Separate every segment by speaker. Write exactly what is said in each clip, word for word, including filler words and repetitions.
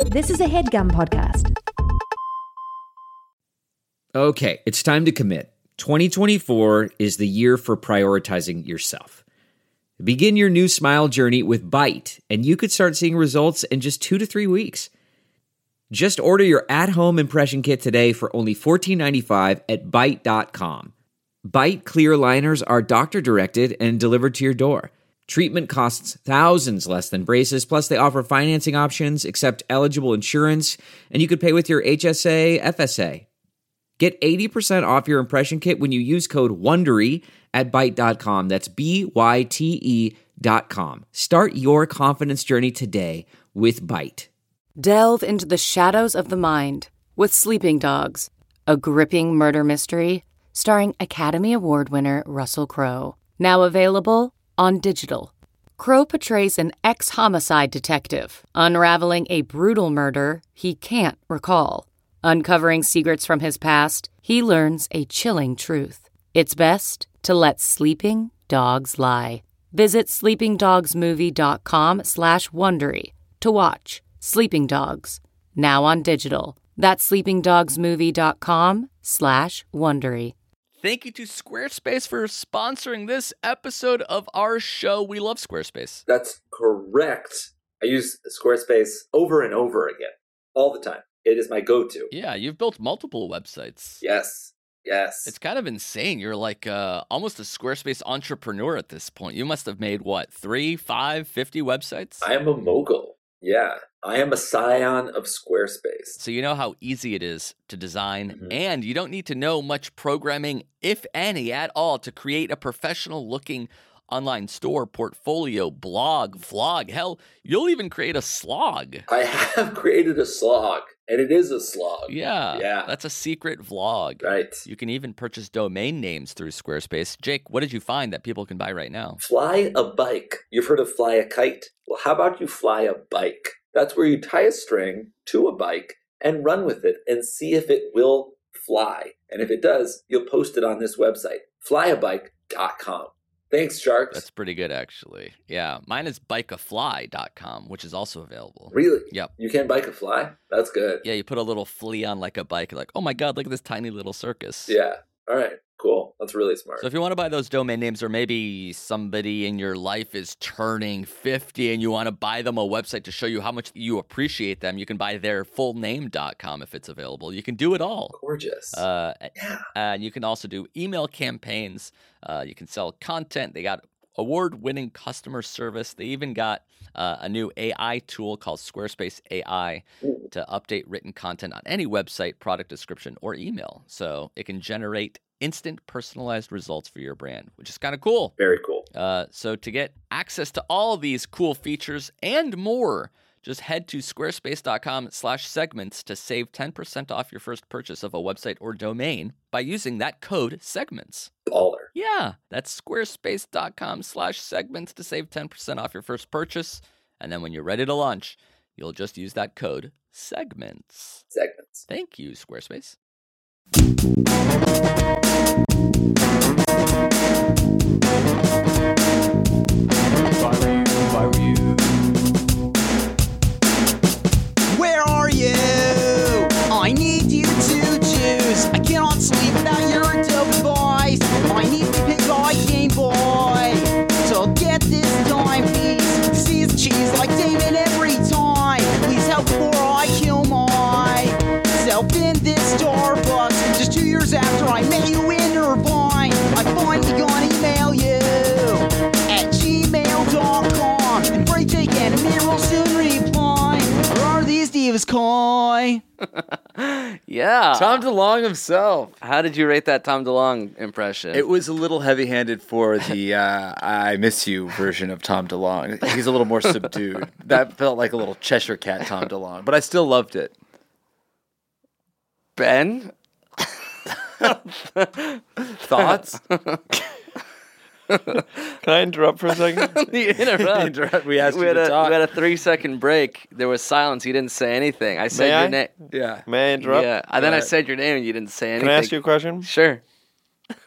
Speaker 1: This is a HeadGum podcast.
Speaker 2: Okay, it's time to commit. twenty twenty-four is the year for prioritizing yourself. Begin your new smile journey with Byte, and you could start seeing results in just two to three weeks. Just order your at-home impression kit today for only fourteen ninety-five at byte dot com. Byte clear aligners are doctor-directed and delivered to your door. Treatment costs thousands less than braces, plus they offer financing options, accept eligible insurance, and you could pay with your H S A, F S A. Get eighty percent off your impression kit when you use code WONDERY at byte dot com. That's B Y T E dot com. Start your confidence journey today with Byte.
Speaker 3: Delve into the shadows of the mind with Sleeping Dogs, a gripping murder mystery starring Academy Award winner Russell Crowe. Now available on digital. Crowe portrays an ex-homicide detective unraveling a brutal murder he can't recall. Uncovering secrets from his past, he learns a chilling truth. It's best to let sleeping dogs lie. Visit sleepingdogsmovie.com slash Wondery to watch Sleeping Dogs, now on digital. That's sleepingdogsmovie.com slash Wondery.
Speaker 4: Thank you to Squarespace for sponsoring this episode of our show. We love Squarespace.
Speaker 5: That's correct. I use Squarespace over and over again, all the time. It is my go-to.
Speaker 4: Yeah, you've built multiple websites.
Speaker 5: Yes, yes.
Speaker 4: It's kind of insane. You're like uh, almost a Squarespace entrepreneur at this point. You must have made, what, three, five, fifty websites?
Speaker 5: I am a mogul. Yeah, I am a scion of Squarespace.
Speaker 4: So you know how easy it is to design,
Speaker 5: Mm-hmm.
Speaker 4: and you don't need to know much programming, if any, at all, to create a professional-looking online store, portfolio, blog, vlog. Hell, you'll even create a slog.
Speaker 5: I have created a slog, and it is a slog.
Speaker 4: Yeah,
Speaker 5: Yeah.
Speaker 4: That's a secret vlog.
Speaker 5: Right.
Speaker 4: You can even purchase domain names through Squarespace. Jake, what did you find that people can buy right now?
Speaker 5: Fly a bike. You've heard of fly a kite? Well, how about you fly a bike? That's where you tie a string to a bike and run with it and see if it will fly. And if it does, you'll post it on this website, fly a bike dot com. Thanks, Sharks.
Speaker 4: That's pretty good, actually. Yeah, mine is bike a fly dot com, which is also available.
Speaker 5: Really?
Speaker 4: Yep.
Speaker 5: You can bike a fly? That's good.
Speaker 4: Yeah, you put a little flea on like a bike. You're like, oh my God, look at this tiny little circus.
Speaker 5: Yeah. All right. Cool. That's really smart.
Speaker 4: So if you want to buy those domain names, or maybe somebody in your life is turning fifty and you want to buy them a website to show you how much you appreciate them, you can buy their full name dot com if it's available. You can do it all.
Speaker 5: Gorgeous.
Speaker 4: Uh,
Speaker 5: yeah.
Speaker 4: And you can also do email campaigns. Uh, you can sell content. They got award-winning customer service. They even got uh, a new A I tool called Squarespace A I
Speaker 5: Ooh.
Speaker 4: to update written content on any website, product description, or email. So it can generate instant personalized results for your brand, which is kind of cool.
Speaker 5: Very cool.
Speaker 4: Uh, so to get access to all these cool features and more, just head to squarespace.com slash segments to save ten percent off your first purchase of a website or domain by using that code segments.
Speaker 5: Baller.
Speaker 4: Yeah, that's squarespace.com slash segments to save ten percent off your first purchase. And then when you're ready to launch, you'll just use that code segments.
Speaker 5: Segments.
Speaker 4: Thank you, Squarespace.
Speaker 6: Why were you?
Speaker 7: Where are you? I need you to choose. I cannot sleep without your device. I need to pick my Game Boy. So get this time, please. See the cheese like Damon every time. Please help before I kill myself in this Starbucks. Just two years after I met you in Irvine, I finally gonna email you at gmail dot com. And Break Jake and Amir will soon reply. Or are these divas coy?
Speaker 6: Yeah.
Speaker 8: Tom DeLonge himself.
Speaker 6: How did you rate that Tom DeLonge impression?
Speaker 8: It was a little heavy-handed for the uh, I Miss You version of Tom DeLonge. He's a little more subdued. That felt like a little Cheshire Cat Tom DeLonge, but I still loved it.
Speaker 6: Ben?
Speaker 8: Thoughts?
Speaker 9: Can I interrupt for a second?
Speaker 6: You interrupt.
Speaker 8: Interrupt. We asked
Speaker 6: we
Speaker 8: you
Speaker 6: had
Speaker 8: to
Speaker 6: a,
Speaker 8: talk.
Speaker 6: We had a three-second break. There was silence. You didn't say anything. I said
Speaker 9: May
Speaker 6: your
Speaker 9: I?
Speaker 6: name.
Speaker 8: Yeah.
Speaker 9: May I interrupt?
Speaker 6: Yeah. And then I
Speaker 8: ahead.
Speaker 6: said your name and you didn't say anything.
Speaker 9: Can I ask you a question?
Speaker 6: Sure.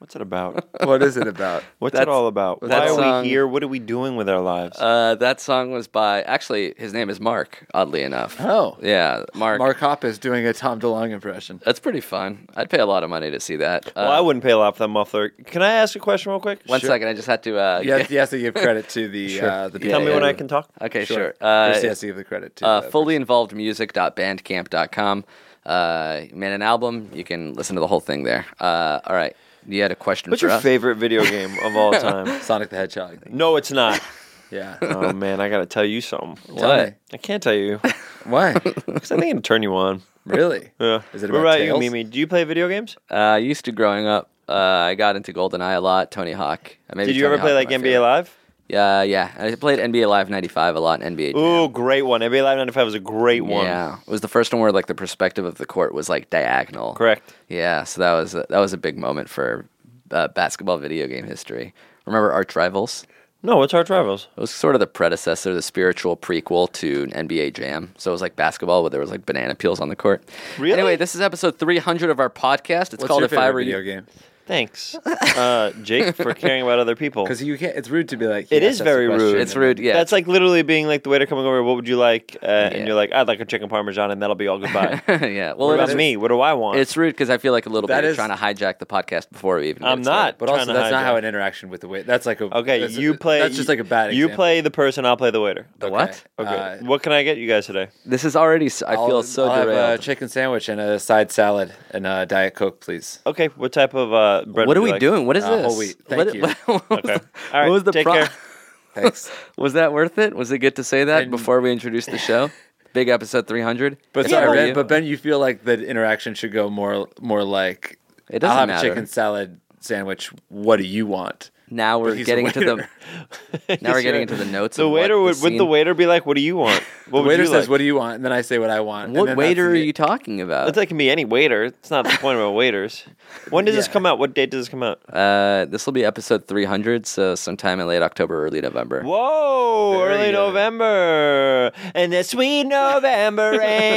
Speaker 9: What's it about?
Speaker 8: What is it about?
Speaker 9: What's
Speaker 6: That's-
Speaker 9: it all about? Why
Speaker 6: that
Speaker 9: are
Speaker 6: song-
Speaker 9: we here? What are we doing with our lives?
Speaker 6: Uh, that song was by, actually, his name is Mark, oddly enough.
Speaker 8: Oh.
Speaker 6: Yeah, Mark.
Speaker 8: Mark Hoppus doing a Tom DeLonge impression.
Speaker 6: That's pretty fun. I'd pay a lot of money to see that.
Speaker 9: well, I wouldn't pay a lot for that muffler. Can I ask a question real quick?
Speaker 6: One
Speaker 8: Sure.
Speaker 6: second, I just had to. Uh,
Speaker 8: You have, you have to give credit to the uh, the
Speaker 6: Yeah,
Speaker 9: Tell me
Speaker 6: yeah,
Speaker 9: when
Speaker 6: yeah.
Speaker 9: I can talk.
Speaker 6: Okay,
Speaker 8: Sure.
Speaker 6: sure. Uh,
Speaker 8: First, he has to give the credit to
Speaker 6: uh,
Speaker 8: the
Speaker 6: fully involved music dot bandcamp dot com. Uh, made an album. You can listen to the whole thing there. Uh, all right. You had a question
Speaker 9: What's
Speaker 6: for
Speaker 9: your
Speaker 6: us?
Speaker 9: favorite video game of all time?
Speaker 8: Sonic the Hedgehog.
Speaker 9: No, it's not.
Speaker 8: Yeah.
Speaker 9: Oh man, I gotta tell you something.
Speaker 8: Tell me.
Speaker 9: I can't tell you
Speaker 8: Why?
Speaker 9: because I think it'll turn you on.
Speaker 8: Really?
Speaker 9: Yeah.
Speaker 8: Is it
Speaker 9: what
Speaker 8: about
Speaker 9: about you,
Speaker 8: Tails?
Speaker 9: Mimi? Do you play video games?
Speaker 6: Uh, I used to growing up. Uh, I got into GoldenEye a lot. Tony Hawk. Uh, Maybe
Speaker 9: Did you
Speaker 6: Tony
Speaker 9: ever play
Speaker 6: Hawk
Speaker 9: like
Speaker 6: my
Speaker 9: N B A
Speaker 6: favorite.
Speaker 9: Live?
Speaker 6: Yeah, yeah. I played N B A Live ninety-five a lot. And N B A Jam.
Speaker 9: Ooh, great one. N B A Live ninety-five was a great one.
Speaker 6: Yeah, it was the first one where like the perspective of the court was like diagonal.
Speaker 9: Correct.
Speaker 6: Yeah, so that was a, that was a big moment for uh, basketball video game history. Remember Arch Rivals?
Speaker 9: No, what's Arch Rivals?
Speaker 6: It was sort of the predecessor, the spiritual prequel to N B A Jam. So it was like basketball, where there was like banana peels on the court.
Speaker 9: Really?
Speaker 6: Anyway, this is episode three hundred of our podcast. It's
Speaker 8: What's
Speaker 6: called
Speaker 8: your
Speaker 6: If I
Speaker 8: favorite
Speaker 6: Were
Speaker 8: video
Speaker 6: You.
Speaker 8: game?
Speaker 9: Thanks, uh, Jake, for caring about other people.
Speaker 8: Because you can't. It's rude to be like.
Speaker 9: It
Speaker 8: yes,
Speaker 9: is
Speaker 8: that's a
Speaker 9: very
Speaker 8: question,
Speaker 9: rude.
Speaker 6: It's
Speaker 8: and
Speaker 6: rude,
Speaker 8: then-
Speaker 6: yeah.
Speaker 9: That's like literally being like the waiter coming over. What would you like? Uh,
Speaker 6: Yeah.
Speaker 9: And you're like, I'd like a chicken parmesan, and that'll be all goodbye.
Speaker 6: yeah. Well,
Speaker 9: What
Speaker 6: it
Speaker 9: about
Speaker 6: is-
Speaker 9: me? What do I want?
Speaker 6: It's rude because I feel like a little
Speaker 8: That
Speaker 6: bit
Speaker 8: is-
Speaker 6: you're trying to hijack the podcast before we even.
Speaker 9: I'm
Speaker 6: get started.
Speaker 9: not.
Speaker 8: But
Speaker 9: trying
Speaker 8: also,
Speaker 9: to
Speaker 8: that's not
Speaker 9: hijack.
Speaker 8: how an interaction with the waiter. That's like a.
Speaker 9: Okay,
Speaker 8: that's-
Speaker 9: you play.
Speaker 8: That's just like a bad.
Speaker 9: You
Speaker 8: example.
Speaker 9: play the person. I'll play the waiter.
Speaker 6: The
Speaker 8: Okay.
Speaker 6: what?
Speaker 9: Okay.
Speaker 8: Uh,
Speaker 9: what can I get you guys today?
Speaker 6: This is already. s- I feel
Speaker 8: I'll,
Speaker 6: so
Speaker 8: I'll have
Speaker 6: derailed.
Speaker 8: a chicken sandwich and a side salad and a Diet Coke, please.
Speaker 9: Okay. What type of uh, bread?
Speaker 6: What are
Speaker 9: would
Speaker 6: we
Speaker 9: you like?
Speaker 6: doing? What is
Speaker 8: Uh,
Speaker 6: this?
Speaker 8: whole wheat. Thank
Speaker 6: What-
Speaker 8: you.
Speaker 6: what- what was
Speaker 9: Okay.
Speaker 6: the-
Speaker 9: All right.
Speaker 6: What was the
Speaker 9: take
Speaker 6: pro-
Speaker 9: care.
Speaker 8: Thanks.
Speaker 6: Was that worth it? Was it good to say that
Speaker 8: And-
Speaker 6: before we introduced the show? Big episode three hundred.
Speaker 8: But
Speaker 6: If
Speaker 8: sorry,
Speaker 6: I were
Speaker 8: Ben,
Speaker 6: you-
Speaker 8: but Ben, you feel like the interaction should go more, more like.
Speaker 6: It doesn't
Speaker 8: I'll have
Speaker 6: matter.
Speaker 8: a chicken salad sandwich. What do you want?
Speaker 6: now we're
Speaker 8: he's a
Speaker 6: getting into the
Speaker 8: waiter.
Speaker 6: now we're getting into the notes.
Speaker 9: The
Speaker 6: of
Speaker 9: waiter
Speaker 6: what
Speaker 9: would.
Speaker 6: the
Speaker 9: Would the
Speaker 6: scene-
Speaker 9: waiter be like, "What do you want?" What
Speaker 8: The
Speaker 9: would
Speaker 8: waiter
Speaker 9: you
Speaker 8: says,
Speaker 9: like?
Speaker 8: "What do you want?" And then I say what I want. and
Speaker 6: What
Speaker 8: then
Speaker 6: waiter
Speaker 8: that's
Speaker 6: are
Speaker 8: the-
Speaker 6: you talking about?
Speaker 9: That can be any waiter. It's not the point about waiters. When does this
Speaker 8: Yeah.
Speaker 9: come out? What date does this come out?
Speaker 6: Uh, this will be episode three hundred, so sometime in late October, early November.
Speaker 9: Whoa!
Speaker 8: Very
Speaker 9: early
Speaker 8: good.
Speaker 9: November and the sweet November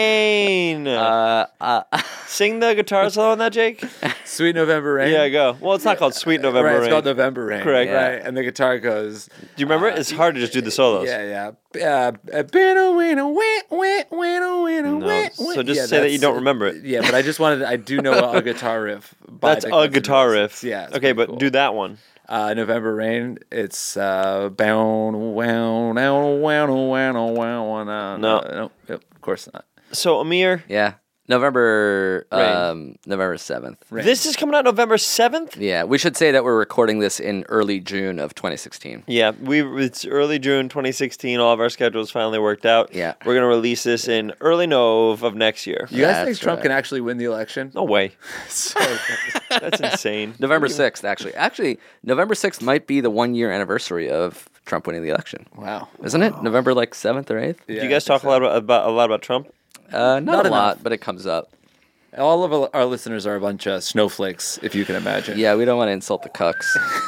Speaker 9: rain.
Speaker 6: Uh, uh,
Speaker 9: Sing the guitar solo on that, Jake.
Speaker 8: Sweet November Rain.
Speaker 9: Yeah, go. Well, it's not called Sweet November
Speaker 8: right,
Speaker 9: Rain.
Speaker 8: it's called November Rain.
Speaker 9: Correct.
Speaker 8: Right, and the guitar goes.
Speaker 9: Do you remember it? It's hard to just do the solos.
Speaker 8: Yeah, yeah. Uh, binna, winna, win, win, winna, winna,
Speaker 9: No,
Speaker 8: win,
Speaker 9: so
Speaker 8: win.
Speaker 9: just
Speaker 8: Yeah,
Speaker 9: say that you
Speaker 8: that's-
Speaker 9: don't remember it.
Speaker 8: Yeah, but I just wanted. I do know a guitar riff. by
Speaker 9: That's
Speaker 8: the
Speaker 9: a
Speaker 8: Guns N'
Speaker 9: guitar
Speaker 8: Roses.
Speaker 9: riff.
Speaker 8: Yeah. it's
Speaker 9: Okay,
Speaker 8: pretty
Speaker 9: but
Speaker 8: cool.
Speaker 9: do that one.
Speaker 8: Uh, November Rain. It's uh, bound, wound, wound, wound, wound, wound.
Speaker 9: No.
Speaker 8: no, yep, of course not.
Speaker 9: So, Amir,
Speaker 6: yeah, November
Speaker 9: Rain.
Speaker 6: um, November seventh.
Speaker 8: Rain.
Speaker 9: this is coming out November seventh?
Speaker 6: Yeah, we should say that we're recording this in early June of twenty sixteen.
Speaker 9: Yeah, we it's early June twenty sixteen. All of our schedules finally worked out.
Speaker 6: Yeah.
Speaker 9: We're going to release this in early Nov of next year.
Speaker 8: You guys think
Speaker 6: That's
Speaker 8: Trump
Speaker 6: right.
Speaker 8: can actually win the election?
Speaker 9: No way.
Speaker 8: So,
Speaker 9: That's insane.
Speaker 6: November sixth, actually. Actually, November sixth might be the one year anniversary of Trump winning the election.
Speaker 8: wow.
Speaker 6: Isn't it? November like seventh or eighth?
Speaker 9: Do you guys talk a lot about, about a lot about Trump?
Speaker 6: Uh, not,
Speaker 8: Not
Speaker 6: a lot,
Speaker 8: enough.
Speaker 6: but it comes up.
Speaker 8: All of our- our listeners are a bunch of snowflakes, if you can imagine.
Speaker 6: Yeah, we don't want to insult the cucks.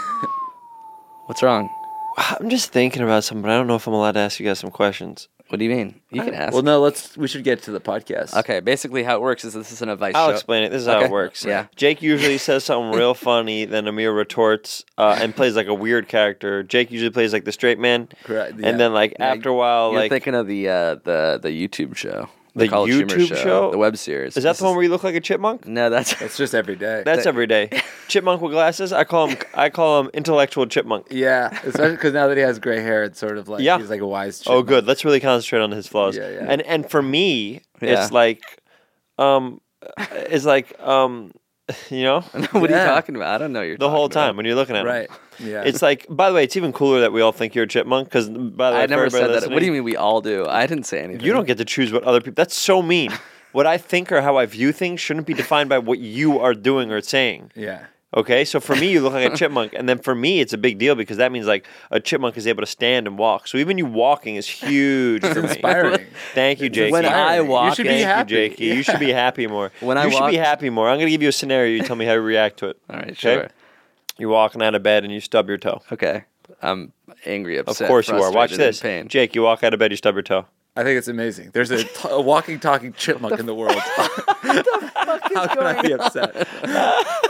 Speaker 6: What's wrong?
Speaker 9: I'm just thinking about something, but I don't know if I'm allowed to ask you guys some questions.
Speaker 6: What do you mean? You can ask.
Speaker 8: Well, no. Let's. We should get to the podcast.
Speaker 6: Okay, basically how it works is this is an advice
Speaker 9: I'll
Speaker 6: show.
Speaker 9: explain it. This is how
Speaker 6: Okay.
Speaker 9: it works.
Speaker 6: Yeah.
Speaker 9: Jake usually says something real funny, then Amir retorts uh, and plays like a weird character. Jake usually plays like the straight man.
Speaker 8: Correct, yeah.
Speaker 9: And then like
Speaker 6: Yeah,
Speaker 9: after a while,
Speaker 6: You're
Speaker 9: like
Speaker 6: thinking of the uh, the the YouTube show.
Speaker 9: The
Speaker 6: College Humor
Speaker 9: YouTube show?
Speaker 6: The web series.
Speaker 9: is that
Speaker 6: This
Speaker 9: the one where you look like a chipmunk?
Speaker 6: No, that's
Speaker 8: It's just every day.
Speaker 9: That's every day. Chipmunk with glasses. I call him. I call him intellectual chipmunk.
Speaker 8: yeah, especially because now that he has gray hair, it's sort of like
Speaker 9: Yeah.
Speaker 8: he's like a wise.
Speaker 9: Oh,
Speaker 8: chipmunk.
Speaker 9: good. Let's really concentrate on his flaws.
Speaker 8: Yeah, yeah.
Speaker 9: And and for me,
Speaker 6: Yeah.
Speaker 9: it's like, um, it's like um, you know,
Speaker 6: what are
Speaker 8: Yeah.
Speaker 6: you talking about? I don't know. What you're
Speaker 9: the whole
Speaker 6: talking about.
Speaker 9: time when you're looking at him.
Speaker 8: Right. Yeah.
Speaker 9: It's like, by the way, it's even cooler that we all think you're a chipmunk because, by the way,
Speaker 6: I
Speaker 9: for
Speaker 6: never
Speaker 9: everybody
Speaker 6: said that.
Speaker 9: listening,
Speaker 6: What do you mean we all do? I didn't say anything.
Speaker 9: You don't get to choose what other people. That's so mean. What I think or how I view things shouldn't be defined by what you are doing or saying.
Speaker 8: yeah.
Speaker 9: Okay, so for me, you look like a chipmunk, and then for me, it's a big deal because that means like a chipmunk is able to stand and walk. So even you walking is huge for me.
Speaker 8: Inspiring.
Speaker 9: Thank you, Jakey.
Speaker 6: When I walk,
Speaker 8: you should be
Speaker 9: Thank
Speaker 8: happy.
Speaker 9: you, Jakey. You should be happy more.
Speaker 6: When
Speaker 9: you
Speaker 6: I
Speaker 9: should
Speaker 6: walk-
Speaker 9: be happy more. I'm going to give you a scenario. You tell me how to react to it.
Speaker 6: All right,
Speaker 9: Okay?
Speaker 6: sure.
Speaker 9: You're walking out of bed and you stub your toe.
Speaker 6: Okay. I'm angry,
Speaker 9: Of
Speaker 6: upset,
Speaker 9: course you are. Watch
Speaker 6: frustrated, in
Speaker 9: this.
Speaker 6: Pain.
Speaker 9: Jake, you walk out of bed, you stub your toe.
Speaker 8: I think it's amazing. There's a, t- a walking, talking chipmunk in the world. How can I be upset?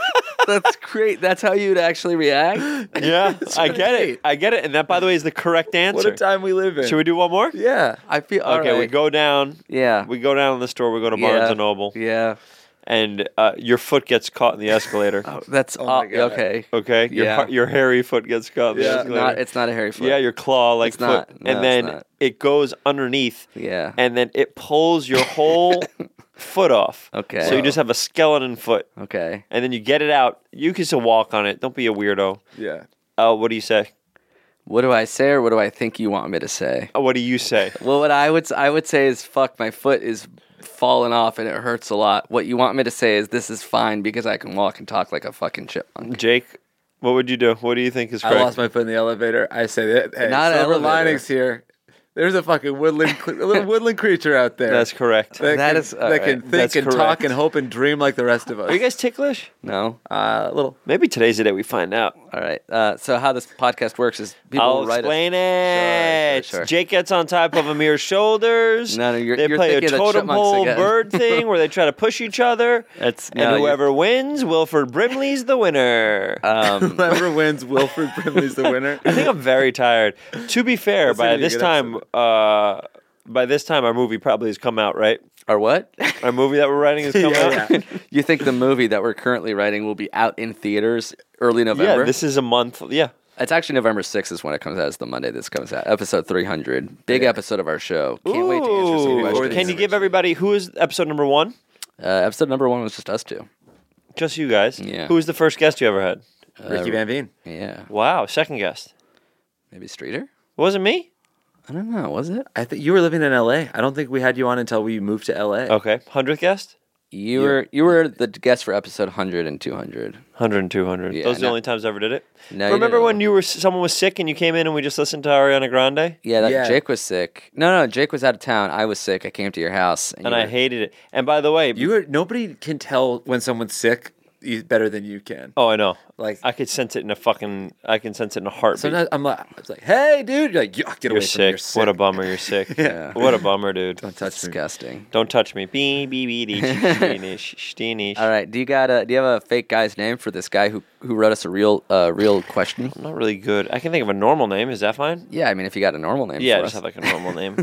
Speaker 6: That's great. That's how you'd actually react.
Speaker 9: Yeah, I get it. I get it. And that, by the way, is the correct answer.
Speaker 8: What a time we live in.
Speaker 9: Should we do one more?
Speaker 8: Yeah.
Speaker 6: I feel all
Speaker 9: Okay, we
Speaker 6: right.
Speaker 9: go down.
Speaker 6: Yeah.
Speaker 9: We go down in the store. We go to Barnes
Speaker 6: Yeah.
Speaker 9: and Noble.
Speaker 6: Yeah.
Speaker 9: And uh, your foot gets caught in the escalator.
Speaker 6: Oh, that's
Speaker 8: Oh
Speaker 6: uh,
Speaker 8: my God.
Speaker 6: okay.
Speaker 9: Okay? Your,
Speaker 6: Yeah.
Speaker 9: har- your hairy foot gets caught in the
Speaker 8: Yeah.
Speaker 6: It's
Speaker 9: escalator.
Speaker 6: not. It's not a hairy foot.
Speaker 9: Yeah, your claw like
Speaker 6: It's
Speaker 9: foot.
Speaker 6: not. No,
Speaker 9: and
Speaker 6: it's
Speaker 9: then
Speaker 6: not.
Speaker 9: it goes underneath.
Speaker 6: Yeah.
Speaker 9: And then it pulls your whole foot off.
Speaker 6: Okay.
Speaker 9: So you just have a skeleton foot.
Speaker 6: Okay.
Speaker 9: And then you get it out. You can still walk on it. Don't be a weirdo.
Speaker 8: Yeah.
Speaker 9: Uh, what do you say?
Speaker 6: What do I say, or what do I think you want me to say?
Speaker 9: Uh, what do you say?
Speaker 6: Well, what I would s- I would say is, fuck, my foot is falling off and it hurts a lot. What you want me to say is, this is fine because I can walk and talk like a fucking chipmunk.
Speaker 9: Jake, what would you do? What do you think is
Speaker 8: I
Speaker 9: correct?
Speaker 8: lost my foot in the elevator. I say that. Hey,
Speaker 6: Not an
Speaker 8: silver
Speaker 6: elevator.
Speaker 8: linings here. There's a fucking woodland, a little woodland creature out there.
Speaker 9: That's correct.
Speaker 8: That,
Speaker 6: That
Speaker 8: can,
Speaker 6: is- all
Speaker 8: that can
Speaker 6: right.
Speaker 8: think
Speaker 9: That's
Speaker 8: and talk
Speaker 9: correct.
Speaker 8: and hope and dream like the rest of us.
Speaker 9: Are you guys ticklish?
Speaker 6: No?
Speaker 8: Uh, a little.
Speaker 9: Maybe today's the day we find out.
Speaker 6: All right. Uh, so how this podcast works is people
Speaker 9: I'll
Speaker 6: will write
Speaker 9: explain
Speaker 6: us.
Speaker 9: it.
Speaker 6: Sure, sure, sure.
Speaker 9: Jake gets on top of Amir's shoulders.
Speaker 6: No, no, you're-
Speaker 9: they
Speaker 6: you're
Speaker 9: play a
Speaker 6: thinking of the
Speaker 9: totem
Speaker 6: Chipmunks
Speaker 9: pole
Speaker 6: again.
Speaker 9: bird thing where they try to push each other.
Speaker 6: That's
Speaker 9: and
Speaker 6: no, you-
Speaker 9: whoever wins, Wilford Brimley's the winner.
Speaker 6: Um,
Speaker 8: Whoever wins, Wilford Brimley's the winner.
Speaker 9: I think I'm very tired. To be fair,
Speaker 8: That's
Speaker 9: by
Speaker 8: gonna be a
Speaker 9: this
Speaker 8: good
Speaker 9: time, uh, by this time, our movie probably has come out, right?
Speaker 6: or what?
Speaker 9: Our movie that we're writing has come
Speaker 8: Yeah,
Speaker 9: out.
Speaker 8: yeah.
Speaker 6: You think the movie that we're currently writing will be out in theaters early November?
Speaker 9: Yeah, this is a month. Yeah.
Speaker 6: It's actually November sixth is when it comes out. It's the Monday this comes out. Episode three hundred. Big episode of our show. Can't wait to answer some
Speaker 9: Ooh,
Speaker 6: questions.
Speaker 9: Can you give everybody who is episode number one?
Speaker 6: Uh, episode number one was just us two.
Speaker 9: Just you guys.
Speaker 6: Yeah.
Speaker 9: Who was the first guest you ever had?
Speaker 8: Ricky Van Veen.
Speaker 6: Yeah.
Speaker 9: Wow, second guest.
Speaker 6: Maybe Streeter?
Speaker 9: Was it me?
Speaker 6: I don't know. Was it?
Speaker 8: I think you were living in L A. I don't think we had you on until we moved to L A.
Speaker 9: Okay, hundredth guest.
Speaker 6: You were you were the guest for episode one hundred and two hundred.
Speaker 9: Hundred and two hundred.
Speaker 6: Yeah,
Speaker 9: Those are the
Speaker 6: no-
Speaker 9: only times I ever did it.
Speaker 6: No, you
Speaker 9: Remember
Speaker 6: didn't.
Speaker 9: when you were someone was sick and you came in and we just listened to Ariana Grande?
Speaker 6: Yeah, that
Speaker 8: Yeah.
Speaker 6: Jake was sick. No, no, Jake was out of town. I was sick. I came to your house.
Speaker 9: And
Speaker 6: you
Speaker 9: I
Speaker 6: were-
Speaker 9: hated it. And by the way,
Speaker 8: You were, nobody can tell when someone's sick e- better than you can.
Speaker 9: oh, I know.
Speaker 8: Like
Speaker 9: I could sense it in a fucking. I can sense it in a heartbeat.
Speaker 8: sometimes I'm like, I was like, hey, dude, you're like, "Yeah, get
Speaker 9: You're
Speaker 8: away from me.
Speaker 9: sick.
Speaker 8: You're sick.
Speaker 9: What a bummer. You're sick.
Speaker 6: Yeah.
Speaker 9: What a bummer, dude.
Speaker 8: Don't touch me.
Speaker 6: Disgusting.
Speaker 9: Don't touch me. Bee bee bee dee, steenish, steenish.
Speaker 6: All right. Do you got a? Do you have a fake guy's name for this guy who who wrote us a real uh real question?
Speaker 9: I'm not really good. I can think of a normal name. Is that fine?
Speaker 6: Yeah, I mean, if you got a normal name,
Speaker 9: Yeah,
Speaker 6: for
Speaker 9: just
Speaker 6: us.
Speaker 9: have like a normal name.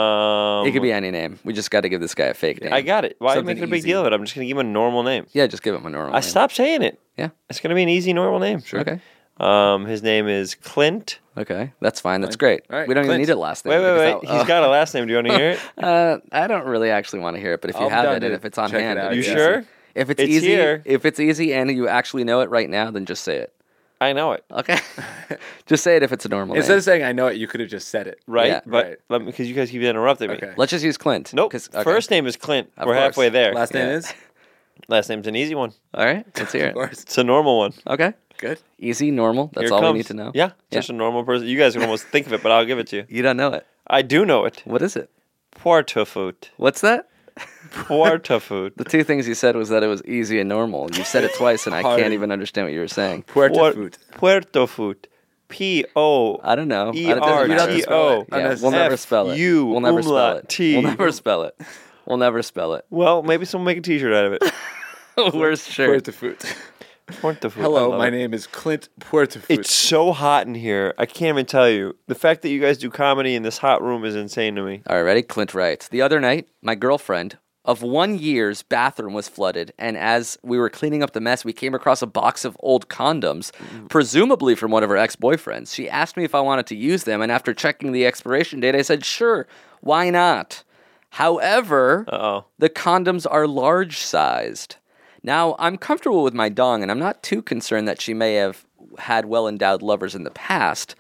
Speaker 9: Um,
Speaker 6: It could be any name. We just got to give this guy a fake name.
Speaker 9: I got it. Why are you
Speaker 6: Something
Speaker 9: making a big
Speaker 6: easy.
Speaker 9: deal of it? I'm just gonna give him a normal name.
Speaker 6: Yeah, just give him a normal
Speaker 9: I
Speaker 6: name.
Speaker 9: stopped saying it.
Speaker 6: Yeah.
Speaker 9: It's gonna be an easy normal name. Sure.
Speaker 6: Okay.
Speaker 9: Um, his name is Clint.
Speaker 6: Okay. That's fine. That's great.
Speaker 8: All right,
Speaker 6: We don't even
Speaker 8: Clint.
Speaker 6: need a last name.
Speaker 9: Wait, wait,
Speaker 6: because
Speaker 9: wait.
Speaker 6: I'll-
Speaker 9: He's got a last name. Do you want to hear it?
Speaker 6: Uh, I don't really actually want to hear it, but if you
Speaker 8: I'm
Speaker 6: have
Speaker 8: down
Speaker 6: it and
Speaker 8: to
Speaker 6: if it's on
Speaker 8: check it
Speaker 6: hand,
Speaker 8: out,
Speaker 6: it'd
Speaker 9: You
Speaker 6: be
Speaker 8: yeah.
Speaker 9: sure?
Speaker 6: easy. If it's,
Speaker 9: It's
Speaker 6: easy,
Speaker 9: here.
Speaker 6: if it's easy and you actually know it right now, then just say it.
Speaker 9: I know it.
Speaker 6: Okay. Just say it if it's a normal
Speaker 8: Instead
Speaker 6: name.
Speaker 8: of saying I know it, you could have just said it.
Speaker 9: Right?
Speaker 6: Yeah.
Speaker 9: But
Speaker 8: Right.
Speaker 9: let me, because you guys keep interrupting me.
Speaker 8: Okay.
Speaker 6: Let's just use Clint.
Speaker 9: Nope.
Speaker 6: 'cause- okay.
Speaker 9: First name is Clint.
Speaker 6: Of
Speaker 9: We're
Speaker 6: course.
Speaker 9: halfway there.
Speaker 8: Last name
Speaker 6: Yeah.
Speaker 8: is?
Speaker 9: Last name's an easy one.
Speaker 6: All right. Let's hear
Speaker 8: Of
Speaker 6: it.
Speaker 8: course.
Speaker 9: It's a normal one.
Speaker 6: Okay.
Speaker 8: Good.
Speaker 6: Easy, normal. That's
Speaker 9: Here it
Speaker 6: all
Speaker 9: comes.
Speaker 6: we need to know.
Speaker 9: Yeah, just a normal person. You guys can almost think of it, but I'll give it to you.
Speaker 6: You don't know it.
Speaker 9: I do know it.
Speaker 6: What is it?
Speaker 9: Puerto food.
Speaker 6: What's that?
Speaker 9: Puerto food.
Speaker 6: The two things you said was that it was easy and normal. You said it twice, and I
Speaker 8: Hard.
Speaker 6: can't even understand what you were saying.
Speaker 8: Puerto
Speaker 9: Puer-
Speaker 8: food.
Speaker 9: Puerto food. P O.
Speaker 6: I don't know.
Speaker 9: E
Speaker 6: It doesn't
Speaker 9: R
Speaker 6: matter.
Speaker 9: T O.
Speaker 6: Yeah, we'll never spell it.
Speaker 9: F U
Speaker 6: We'll never spell
Speaker 9: umlaut
Speaker 6: it.
Speaker 9: T.
Speaker 6: We'll never spell it. We'll never spell it.
Speaker 9: Well, maybe someone make a T-shirt out of it.
Speaker 6: Worst shirt.
Speaker 8: Puerto food.
Speaker 9: Puerto food. I
Speaker 8: Hello,
Speaker 9: love
Speaker 8: my
Speaker 9: it.
Speaker 8: name is Clint Puerto food.
Speaker 9: It's so hot in here. I can't even tell you. The fact that you guys do comedy in this hot room is insane to me.
Speaker 6: All right, ready? Clint writes, the other night, my girlfriend of one year's bathroom was flooded, and as we were cleaning up the mess, we came across a box of old condoms, presumably from one of her ex-boyfriends. She asked me if I wanted to use them, and after checking the expiration date, I said, sure, why not? However,
Speaker 9: Uh-oh.
Speaker 6: the condoms are large-sized. Now, I'm comfortable with my dong, and I'm not too concerned that she may have had well-endowed lovers in the past.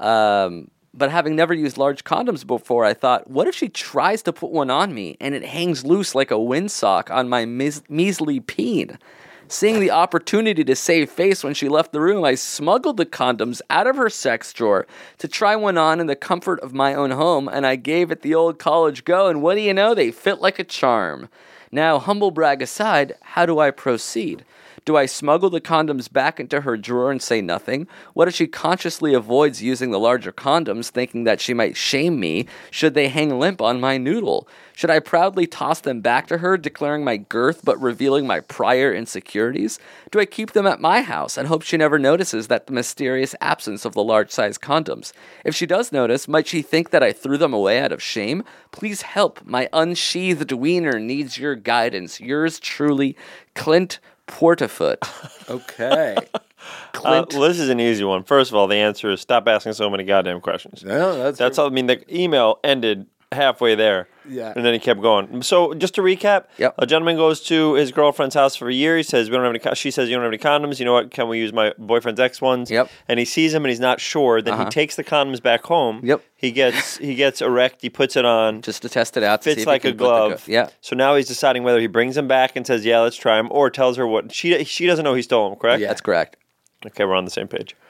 Speaker 6: Um, but having never used large condoms before, I thought, what if she tries to put one on me and it hangs loose like a windsock on my mis- measly peen? Seeing the opportunity to save face when she left the room, I smuggled the condoms out of her sex drawer to try one on in the comfort of my own home, and I gave it the old college go, and what do you know? They fit like a charm. Now, humble brag aside, how do I proceed? Do I smuggle the condoms back into her drawer and say nothing? What if she consciously avoids using the larger condoms, thinking that she might shame me should they hang limp on my noodle? Should I proudly toss them back to her, declaring my girth but revealing my prior insecurities? Do I keep them at my house and hope she never notices that the mysterious absence of the large-sized condoms? If she does notice, might she think that I threw them away out of shame? Please help. My unsheathed wiener needs your guidance. Yours truly, Clint Portafoot.
Speaker 8: Okay.
Speaker 6: Clint.
Speaker 9: Uh, well, this is an easy one. First of all, the answer is stop asking so many goddamn questions.
Speaker 8: No, that's
Speaker 9: That's all. I mean, the email ended halfway there.
Speaker 8: Yeah.
Speaker 9: And then he kept going. So just to recap,
Speaker 6: Yep.
Speaker 9: a gentleman goes to his girlfriend's house for a year. He says, "We don't have any." Co-. She says, "You don't have any condoms. You know what? Can we use my boyfriend's ex ones?"
Speaker 6: Yep.
Speaker 9: And he sees him and he's not sure. Then
Speaker 6: Uh-huh.
Speaker 9: he takes the condoms back home.
Speaker 6: Yep.
Speaker 9: He gets he gets erect. He puts it on.
Speaker 6: Just to test it out. To see
Speaker 9: Fits
Speaker 6: if
Speaker 9: like
Speaker 6: he
Speaker 9: a
Speaker 6: can put the
Speaker 9: glove.
Speaker 6: go- yeah.
Speaker 9: So now he's deciding whether he brings him back and says, "Yeah, let's try him," or tells her what she she doesn't know he stole them. Correct?
Speaker 8: Yeah.
Speaker 6: That's correct.
Speaker 9: Okay, we're on the same page.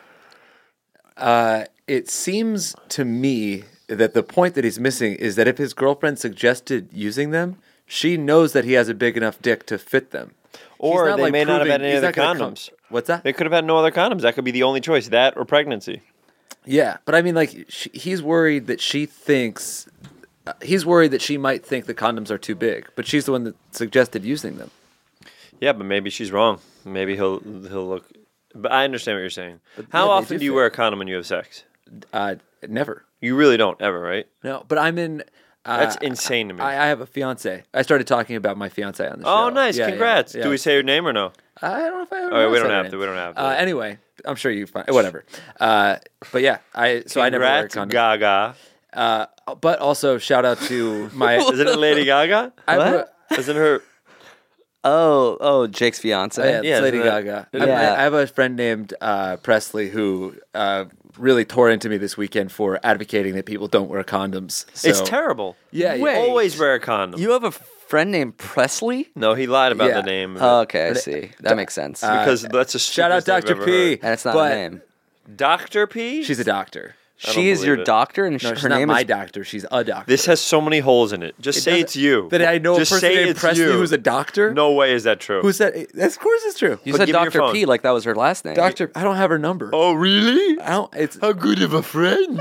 Speaker 8: Uh, it seems to me that the point that he's missing is that if his girlfriend suggested using them, she knows that he has a big enough dick to fit them.
Speaker 9: Or
Speaker 8: He's not,
Speaker 9: they
Speaker 8: like,
Speaker 9: may not have
Speaker 8: proving-
Speaker 9: had any
Speaker 8: he's
Speaker 9: other
Speaker 8: not gonna come-
Speaker 9: condoms.
Speaker 8: What's that?
Speaker 9: They could have had no other condoms. That could be the only choice. That or pregnancy.
Speaker 8: Yeah, but I mean, like, she, he's worried that she thinks, uh, he's worried that she might think the condoms are too big, but she's the one that suggested using them.
Speaker 9: Yeah, but maybe she's wrong. Maybe he'll he'll look. But I understand what you're saying.
Speaker 8: But,
Speaker 9: How
Speaker 8: yeah, they
Speaker 9: often
Speaker 8: do
Speaker 9: do you
Speaker 8: fit.
Speaker 9: wear a condom when you have sex?
Speaker 8: Uh, never.
Speaker 9: You really don't ever, right?
Speaker 8: No, but I'm in. Uh,
Speaker 9: That's insane to me.
Speaker 8: I, I have a fiance. I started talking about my fiance on the show.
Speaker 9: Oh, nice!
Speaker 8: Yeah, yeah,
Speaker 9: Congrats.
Speaker 8: yeah.
Speaker 9: Do we say your name or no?
Speaker 8: I don't know if I.
Speaker 9: All right, we
Speaker 8: said
Speaker 9: don't
Speaker 8: her
Speaker 9: have
Speaker 8: name.
Speaker 9: to. We don't have to.
Speaker 8: Uh, anyway, I'm sure you find whatever. Uh, but yeah, I so I never wear a
Speaker 9: Congrats,
Speaker 8: condom.
Speaker 9: Gaga.
Speaker 8: Uh, but also shout out to my.
Speaker 9: Isn't it Lady Gaga?
Speaker 8: I have
Speaker 6: What?
Speaker 8: a-
Speaker 9: Isn't her?
Speaker 6: Oh, oh, Jake's fiance.
Speaker 8: Oh, yeah,
Speaker 9: Yeah,
Speaker 8: it's Lady
Speaker 9: isn't that-
Speaker 8: Gaga. I,
Speaker 6: Yeah.
Speaker 8: I have a friend named uh, Presley who uh, really tore into me this weekend for advocating that people don't wear condoms. So,
Speaker 9: It's terrible.
Speaker 8: Yeah, yeah.
Speaker 6: Wait.
Speaker 9: Always wear a condom.
Speaker 6: You have a friend named Presley?
Speaker 9: no, he lied about
Speaker 8: Yeah.
Speaker 9: the name. of it.
Speaker 6: Oh, okay, I see. That makes sense.
Speaker 8: Uh,
Speaker 9: because that's a
Speaker 8: Shout out
Speaker 9: stupidest thing
Speaker 8: Doctor
Speaker 9: I've ever
Speaker 8: P.
Speaker 9: heard.
Speaker 6: and it's not
Speaker 8: but
Speaker 6: a name.
Speaker 9: Doctor P.
Speaker 8: She's a doctor.
Speaker 9: I don't
Speaker 6: She is your
Speaker 9: believe it.
Speaker 6: doctor, and sh-
Speaker 8: No,
Speaker 6: her
Speaker 8: she's not
Speaker 6: name
Speaker 8: my
Speaker 6: is.
Speaker 8: doctor. She's a doctor.
Speaker 9: This has so many holes in it. Just
Speaker 8: It
Speaker 9: say
Speaker 8: doesn't-
Speaker 9: it's you.
Speaker 8: That I know a
Speaker 9: Just
Speaker 8: person
Speaker 9: say
Speaker 8: named
Speaker 9: it's
Speaker 8: Presley
Speaker 9: you.
Speaker 8: who's a doctor.
Speaker 9: No way is that true.
Speaker 8: Who said? Of course it's true.
Speaker 6: You
Speaker 9: But
Speaker 6: said
Speaker 9: give me your
Speaker 6: Doctor
Speaker 9: phone.
Speaker 6: P like that was her last name.
Speaker 8: Doctor, I don't have her number.
Speaker 9: Oh, really?
Speaker 8: I don't. It's
Speaker 9: How good of a friend.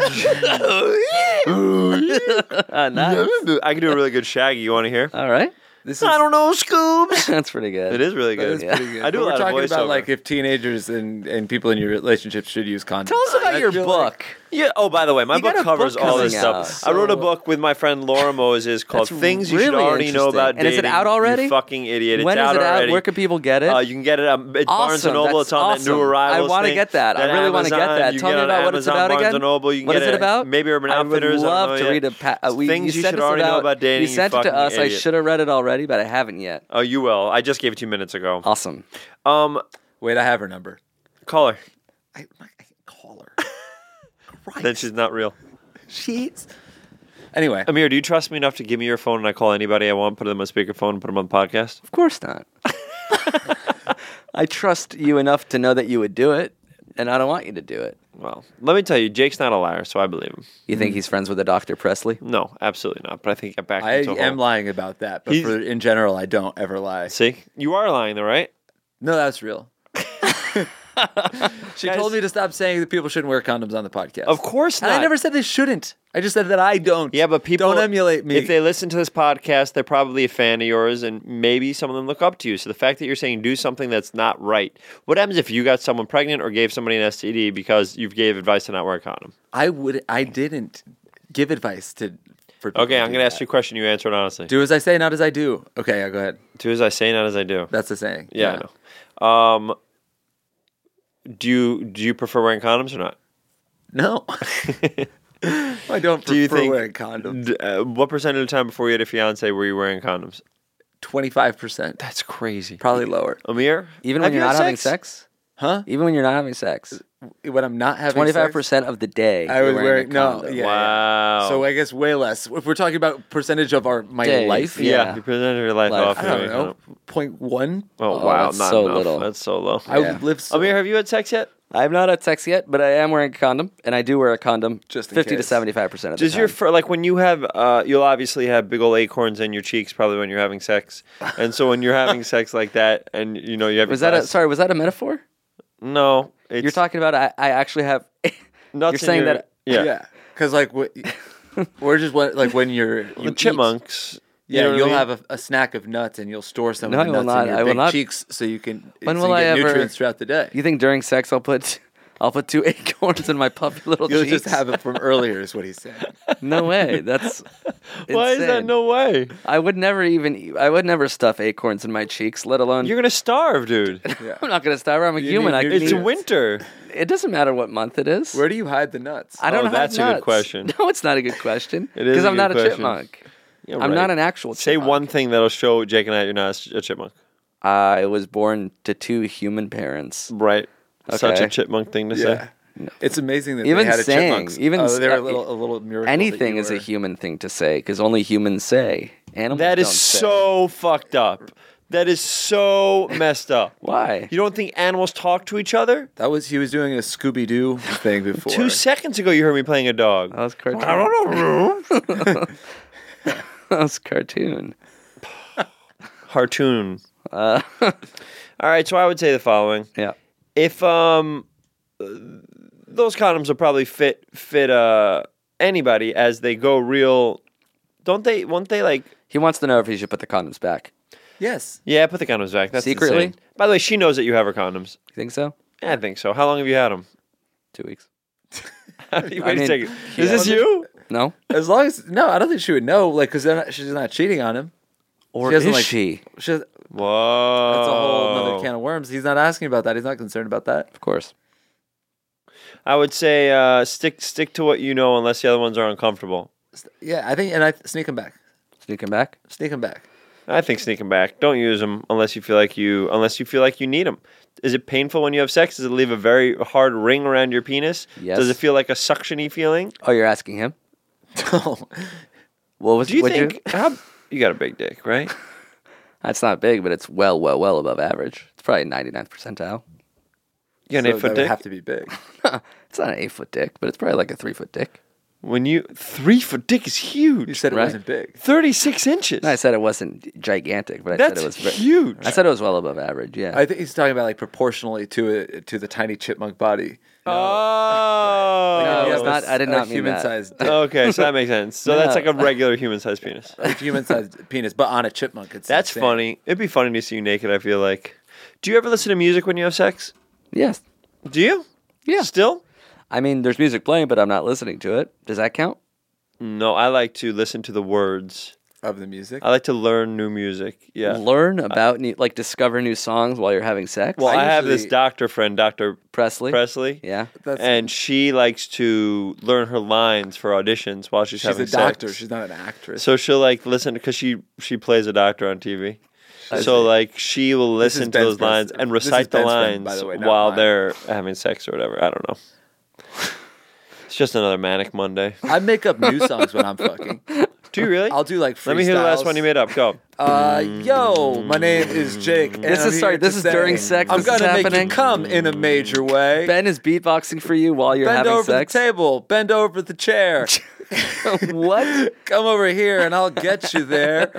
Speaker 6: Uh, nice.
Speaker 9: I can do a really good Shaggy. You want to hear?
Speaker 6: All right.
Speaker 8: this is.
Speaker 9: I don't know, Scoobs.
Speaker 6: That's pretty good.
Speaker 9: It is really
Speaker 8: That
Speaker 9: good.
Speaker 8: is pretty good.
Speaker 9: I do
Speaker 8: But
Speaker 9: a
Speaker 8: we're
Speaker 9: lot of
Speaker 8: talking about
Speaker 9: voiceover.
Speaker 8: like if teenagers and, and people in your relationship should use condoms.
Speaker 6: Tell us about
Speaker 8: I
Speaker 6: your
Speaker 8: feel
Speaker 6: book.
Speaker 8: like-
Speaker 9: Yeah. Oh, by the way, my
Speaker 6: You got
Speaker 9: book
Speaker 6: a
Speaker 9: covers
Speaker 6: book
Speaker 9: all this
Speaker 6: coming
Speaker 9: stuff.
Speaker 6: out.
Speaker 9: I wrote a
Speaker 8: So-
Speaker 9: book with my friend Laura Moses called
Speaker 6: That's
Speaker 9: "Things You Should
Speaker 6: really
Speaker 9: Already Know
Speaker 6: interesting.
Speaker 9: About
Speaker 6: And
Speaker 9: Dating."
Speaker 6: is it out already?
Speaker 9: You fucking idiot! It's
Speaker 6: When is
Speaker 9: out
Speaker 6: it out?
Speaker 9: already.
Speaker 6: Where can people get it?
Speaker 9: Uh, you can get it at, at Barnes
Speaker 6: Awesome.
Speaker 9: and Noble.
Speaker 6: That's
Speaker 9: It's on that new
Speaker 6: awesome.
Speaker 9: arrivals.
Speaker 6: I wanna
Speaker 9: thing.
Speaker 6: get that. I
Speaker 9: Then
Speaker 6: really wanna get
Speaker 9: Amazon,
Speaker 6: that.
Speaker 9: you
Speaker 6: Tell me
Speaker 9: get it
Speaker 6: about
Speaker 9: at
Speaker 6: what it's
Speaker 9: Amazon,
Speaker 6: about
Speaker 9: Barnes
Speaker 6: again.
Speaker 9: and Noble. You can
Speaker 6: What
Speaker 9: get
Speaker 6: is it
Speaker 9: at
Speaker 6: about?
Speaker 9: Maybe Urban
Speaker 6: I
Speaker 9: Outfitters.
Speaker 6: would
Speaker 9: I
Speaker 6: love
Speaker 9: don't know
Speaker 6: to
Speaker 9: yet.
Speaker 6: read a. Pa- uh, we,
Speaker 9: Things
Speaker 6: you
Speaker 9: you
Speaker 6: sent
Speaker 9: should
Speaker 6: us
Speaker 9: already know
Speaker 6: about,
Speaker 9: about dating.
Speaker 6: You
Speaker 9: you
Speaker 6: sent it to
Speaker 9: fucking
Speaker 6: us. I
Speaker 9: idiot.
Speaker 6: should have read it already, but I haven't yet.
Speaker 9: Oh, you will. I just gave it two minutes ago.
Speaker 6: Awesome.
Speaker 9: Um,
Speaker 8: Wait, I have her number.
Speaker 9: call her.
Speaker 8: I, I can call her.
Speaker 9: Then she's not real.
Speaker 8: She's. Anyway,
Speaker 9: Amir, do you trust me enough to give me your phone and I call anybody I want, put them on speakerphone, and put them on the podcast?
Speaker 6: Of course not. I trust you enough to know that you would do it, and I don't want you to do it.
Speaker 9: Well, let me tell you, Jake's not a liar, so I believe him.
Speaker 6: You think he's friends with a Doctor Presley?
Speaker 9: No, absolutely not. But I think I backed
Speaker 8: I
Speaker 9: into a
Speaker 8: am
Speaker 9: hole.
Speaker 8: lying about that, but
Speaker 9: He's-
Speaker 8: for, in general, I don't ever lie.
Speaker 9: See, you are lying, though, right?
Speaker 8: No, that's real. She
Speaker 9: Guys-
Speaker 8: told me to stop saying that people shouldn't wear condoms on the podcast.
Speaker 9: Of course
Speaker 8: And
Speaker 9: not.
Speaker 8: I never said they shouldn't. I just said that I don't.
Speaker 9: Yeah, but people
Speaker 8: don't emulate me.
Speaker 9: If they listen to this podcast, they're probably a fan of yours, and maybe some of them look up to you. So the fact that you're saying do something that's not right, what happens if you got someone pregnant or gave somebody an S T D because you gave advice to not wear a condom?
Speaker 8: I would. I didn't give advice to. For people
Speaker 9: Okay,
Speaker 8: to
Speaker 9: I'm
Speaker 8: do
Speaker 9: going to ask
Speaker 8: that.
Speaker 9: you a question. You answer it honestly.
Speaker 8: Do as I say, not as I do. Okay, yeah, go ahead.
Speaker 9: Do as I say, not as I do.
Speaker 8: That's the saying.
Speaker 9: Yeah, I know. Um, do you do you prefer wearing condoms or not?
Speaker 8: No. I don't
Speaker 9: Do you
Speaker 8: prefer
Speaker 9: think
Speaker 8: wearing condoms.
Speaker 9: D- uh, what percentage of the time before you had a fiance were you wearing condoms?
Speaker 8: Twenty-five percent.
Speaker 9: That's crazy.
Speaker 8: Probably lower.
Speaker 9: Amir,
Speaker 6: Even
Speaker 9: have
Speaker 6: when you're
Speaker 9: you
Speaker 6: not
Speaker 9: had
Speaker 6: having sex?
Speaker 8: Huh?
Speaker 6: Even when you're not having sex?
Speaker 8: when I'm not having
Speaker 6: twenty-five
Speaker 8: sex,
Speaker 6: percent of the day.
Speaker 8: I
Speaker 6: you're
Speaker 8: was
Speaker 6: wearing,
Speaker 8: wearing
Speaker 6: a
Speaker 8: no,
Speaker 6: condom.
Speaker 8: yeah,
Speaker 9: Wow.
Speaker 8: yeah. So I guess way less. If we're talking about percentage of our my
Speaker 6: Days,
Speaker 8: life,
Speaker 6: yeah.
Speaker 9: Yeah, you presented your life
Speaker 6: Life.
Speaker 9: off.
Speaker 8: I
Speaker 9: your
Speaker 8: don't know, point one.
Speaker 9: Oh,
Speaker 6: Oh,
Speaker 9: wow,
Speaker 6: that's
Speaker 9: not
Speaker 6: so
Speaker 9: enough.
Speaker 6: little.
Speaker 9: That's so low.
Speaker 8: I
Speaker 6: Yeah.
Speaker 8: would live. So,
Speaker 9: Amir, have you had sex yet?
Speaker 6: I've not had sex yet, but I am wearing a condom, and I do wear a condom
Speaker 8: Just in
Speaker 6: fifty to
Speaker 8: case.
Speaker 6: seventy-five percent of the
Speaker 9: Does
Speaker 6: time.
Speaker 9: your fr- like when you have uh, you'll obviously have big old acorns in your cheeks probably when you're having sex, and so when you're having sex like that, and you know you have
Speaker 6: was
Speaker 9: your
Speaker 6: that a,
Speaker 9: glass-
Speaker 6: sorry? Was that a metaphor?
Speaker 9: no? It's
Speaker 6: You're talking about I, I actually have.
Speaker 9: nuts
Speaker 6: you're
Speaker 9: in
Speaker 6: saying
Speaker 9: your-
Speaker 6: that-
Speaker 9: yeah,
Speaker 8: yeah, because like what, we're just what, like when you're you
Speaker 9: the
Speaker 8: eat-
Speaker 9: chipmunks.
Speaker 8: Yeah,
Speaker 9: you know what I
Speaker 8: you'll
Speaker 9: mean?
Speaker 8: have a, a snack of nuts, and you'll store some
Speaker 6: No,
Speaker 8: of the
Speaker 6: I will
Speaker 8: nuts
Speaker 6: not.
Speaker 8: in your
Speaker 6: I will
Speaker 8: big
Speaker 6: not.
Speaker 8: cheeks, so you can.
Speaker 6: When
Speaker 8: so
Speaker 6: will
Speaker 8: you
Speaker 6: I
Speaker 8: get
Speaker 6: ever-
Speaker 8: nutrients throughout the day?
Speaker 6: You think during sex I'll put I'll put two acorns in my puffy little
Speaker 8: You'll
Speaker 6: cheeks?
Speaker 8: just have it from earlier, is what he's saying.
Speaker 6: No way. That's
Speaker 9: Why is that
Speaker 6: insane.
Speaker 9: no way?
Speaker 6: I would never even. eat- I would never stuff acorns in my cheeks, let alone.
Speaker 9: You're gonna starve, dude.
Speaker 6: I'm not gonna starve. I'm a
Speaker 8: You
Speaker 6: human.
Speaker 8: need
Speaker 6: I can
Speaker 9: It's
Speaker 8: nutrients.
Speaker 6: eat.
Speaker 9: winter.
Speaker 6: It doesn't matter what month it is.
Speaker 8: Where do you hide the nuts?
Speaker 6: I don't
Speaker 9: Oh,
Speaker 6: have
Speaker 9: that's a good
Speaker 6: nuts.
Speaker 9: question.
Speaker 6: No, it's not a good question.
Speaker 9: It is
Speaker 6: because
Speaker 9: a
Speaker 6: I'm
Speaker 9: good
Speaker 6: not a
Speaker 9: question.
Speaker 6: chipmunk.
Speaker 9: Yeah,
Speaker 6: I'm
Speaker 9: right.
Speaker 6: not an actual.
Speaker 9: Say
Speaker 6: chipmunk.
Speaker 9: one thing that'll show Jake and I you're not a chipmunk.
Speaker 6: I was born to two human parents.
Speaker 9: Right. Such a
Speaker 6: Okay.
Speaker 9: chipmunk thing to
Speaker 8: Yeah.
Speaker 9: say.
Speaker 8: It's amazing that
Speaker 6: Even
Speaker 8: they had a
Speaker 6: saying-
Speaker 8: chipmunks.
Speaker 6: even
Speaker 8: oh,
Speaker 6: s-
Speaker 8: they were a
Speaker 6: uh,
Speaker 8: little, a little miracle. that
Speaker 6: Anything
Speaker 8: you
Speaker 6: is
Speaker 8: were-
Speaker 6: a human thing to say because only humans say. Animals
Speaker 9: That is
Speaker 6: don't say.
Speaker 9: so fucked up. That is so messed up.
Speaker 6: Why?
Speaker 9: You don't think animals talk to each other?
Speaker 8: That was he was doing a Scooby Doo thing before.
Speaker 9: Two seconds ago, you heard me playing a dog.
Speaker 6: That was cartoon. That was cartoon.
Speaker 9: Cartoon.
Speaker 6: Uh,
Speaker 9: All right, so I would say the following:
Speaker 6: yeah.
Speaker 9: if um, uh, those condoms will probably fit fit uh anybody as they go real. Don't they? Won't they like?
Speaker 6: He wants to know if he should put the condoms back.
Speaker 8: Yes.
Speaker 9: Yeah, put the condoms back. That's
Speaker 6: Secretly?
Speaker 9: insane. By the way, she knows that you have her condoms.
Speaker 6: You think so?
Speaker 9: Yeah, I think so. How long have you had them?
Speaker 6: Two weeks.
Speaker 9: Wait
Speaker 6: I
Speaker 9: a
Speaker 6: mean,
Speaker 9: second.
Speaker 6: yeah.
Speaker 9: Is this you?
Speaker 6: No?
Speaker 8: As long as no, I don't think she would know. Like, because she's not cheating on him.
Speaker 6: Or
Speaker 8: She doesn't
Speaker 6: is
Speaker 8: like-
Speaker 6: she?
Speaker 8: She, that's
Speaker 9: Whoa.
Speaker 8: a whole other can of worms. He's not asking about that. He's not concerned about that.
Speaker 6: Of course.
Speaker 9: I would say uh, stick stick to what you know unless the other ones are uncomfortable.
Speaker 8: Yeah, I think, and I sneak him back.
Speaker 6: Sneak him back?
Speaker 8: Sneak him back.
Speaker 9: I think sneak them back. Don't use them unless you feel like you unless you feel like you need them. Is it painful when you have sex? Does it leave a very hard ring around your penis?
Speaker 6: Yes.
Speaker 9: Does it feel like a suctiony feeling?
Speaker 6: Oh, you're asking him? What was
Speaker 9: Do you
Speaker 6: would
Speaker 9: think how, you got a big dick, right?
Speaker 6: That's not big, but it's well, well, well above average. It's probably ninety-ninth percentile.
Speaker 9: You got an
Speaker 8: So
Speaker 9: eight
Speaker 8: that
Speaker 9: foot
Speaker 8: would
Speaker 9: dick.
Speaker 8: have to be big.
Speaker 6: It's not an eight foot dick, but it's probably like a three foot dick.
Speaker 9: When you three foot dick is huge.
Speaker 8: You said it
Speaker 6: Right.
Speaker 8: wasn't big.
Speaker 9: thirty six inches.
Speaker 6: No, I said it wasn't gigantic, but I
Speaker 9: That's
Speaker 6: said it was very,
Speaker 9: huge.
Speaker 6: I said it was well above average. Yeah.
Speaker 8: I think he's talking about like proportionally to it to the tiny chipmunk body.
Speaker 9: Oh.
Speaker 6: No,
Speaker 8: You
Speaker 6: it's
Speaker 8: have
Speaker 6: not-
Speaker 8: a
Speaker 6: I did
Speaker 8: s-
Speaker 6: not
Speaker 8: a
Speaker 6: mean
Speaker 8: human
Speaker 6: that.
Speaker 8: sized dick.
Speaker 9: Okay, so that makes sense. So
Speaker 6: No.
Speaker 9: that's like a regular human sized penis.
Speaker 8: a human sized penis, but on a chipmunk. It's
Speaker 9: That's
Speaker 8: insane.
Speaker 9: funny. It'd be funny to see you naked, I feel like. Do you ever listen to music when you have sex?
Speaker 6: yes.
Speaker 9: Do you?
Speaker 6: Yeah.
Speaker 9: Still?
Speaker 6: I mean, there's music playing, but I'm not listening to it. Does that count?
Speaker 9: No, I like to listen to the words.
Speaker 8: Of the music.
Speaker 9: I like to learn new music. Yeah.
Speaker 6: Learn about new, like discover new songs while you're having sex.
Speaker 9: Well, I, have this
Speaker 8: usually-
Speaker 9: doctor friend, Doctor
Speaker 6: Presley.
Speaker 9: Presley.
Speaker 6: Yeah.
Speaker 8: That's,
Speaker 9: And she likes to learn her lines for auditions while she's,
Speaker 8: she's
Speaker 9: having
Speaker 8: a doctor.
Speaker 9: sex.
Speaker 8: She's not an actress.
Speaker 9: So she'll like listen because she she plays a doctor on T V. So like she will
Speaker 8: This is
Speaker 9: listen to
Speaker 8: Ben's
Speaker 9: those lines
Speaker 8: friend-
Speaker 9: and
Speaker 8: this is
Speaker 9: recite the
Speaker 8: Ben's
Speaker 9: lines
Speaker 8: friend, by the way, not
Speaker 9: while
Speaker 8: mine.
Speaker 9: they're having sex or whatever. I don't know. It's just another manic Monday.
Speaker 8: I make up new songs when I'm fucking.
Speaker 9: Do you really?
Speaker 8: I'll do like freestyles.
Speaker 9: Let me hear the last one you made up. Go.
Speaker 8: Uh, yo, my name is Jake. and
Speaker 6: This
Speaker 8: I'm
Speaker 6: is- sorry,
Speaker 8: here
Speaker 6: this
Speaker 8: to
Speaker 6: is
Speaker 8: say
Speaker 6: during sex
Speaker 8: I'm
Speaker 6: this is
Speaker 8: gonna make
Speaker 6: happening?
Speaker 8: you come in a major way.
Speaker 6: Ben is beatboxing for you while you're
Speaker 8: Bend
Speaker 6: having
Speaker 8: over
Speaker 6: sex.
Speaker 8: the table. Bend over the chair.
Speaker 6: What?
Speaker 8: Come over here and I'll get you there.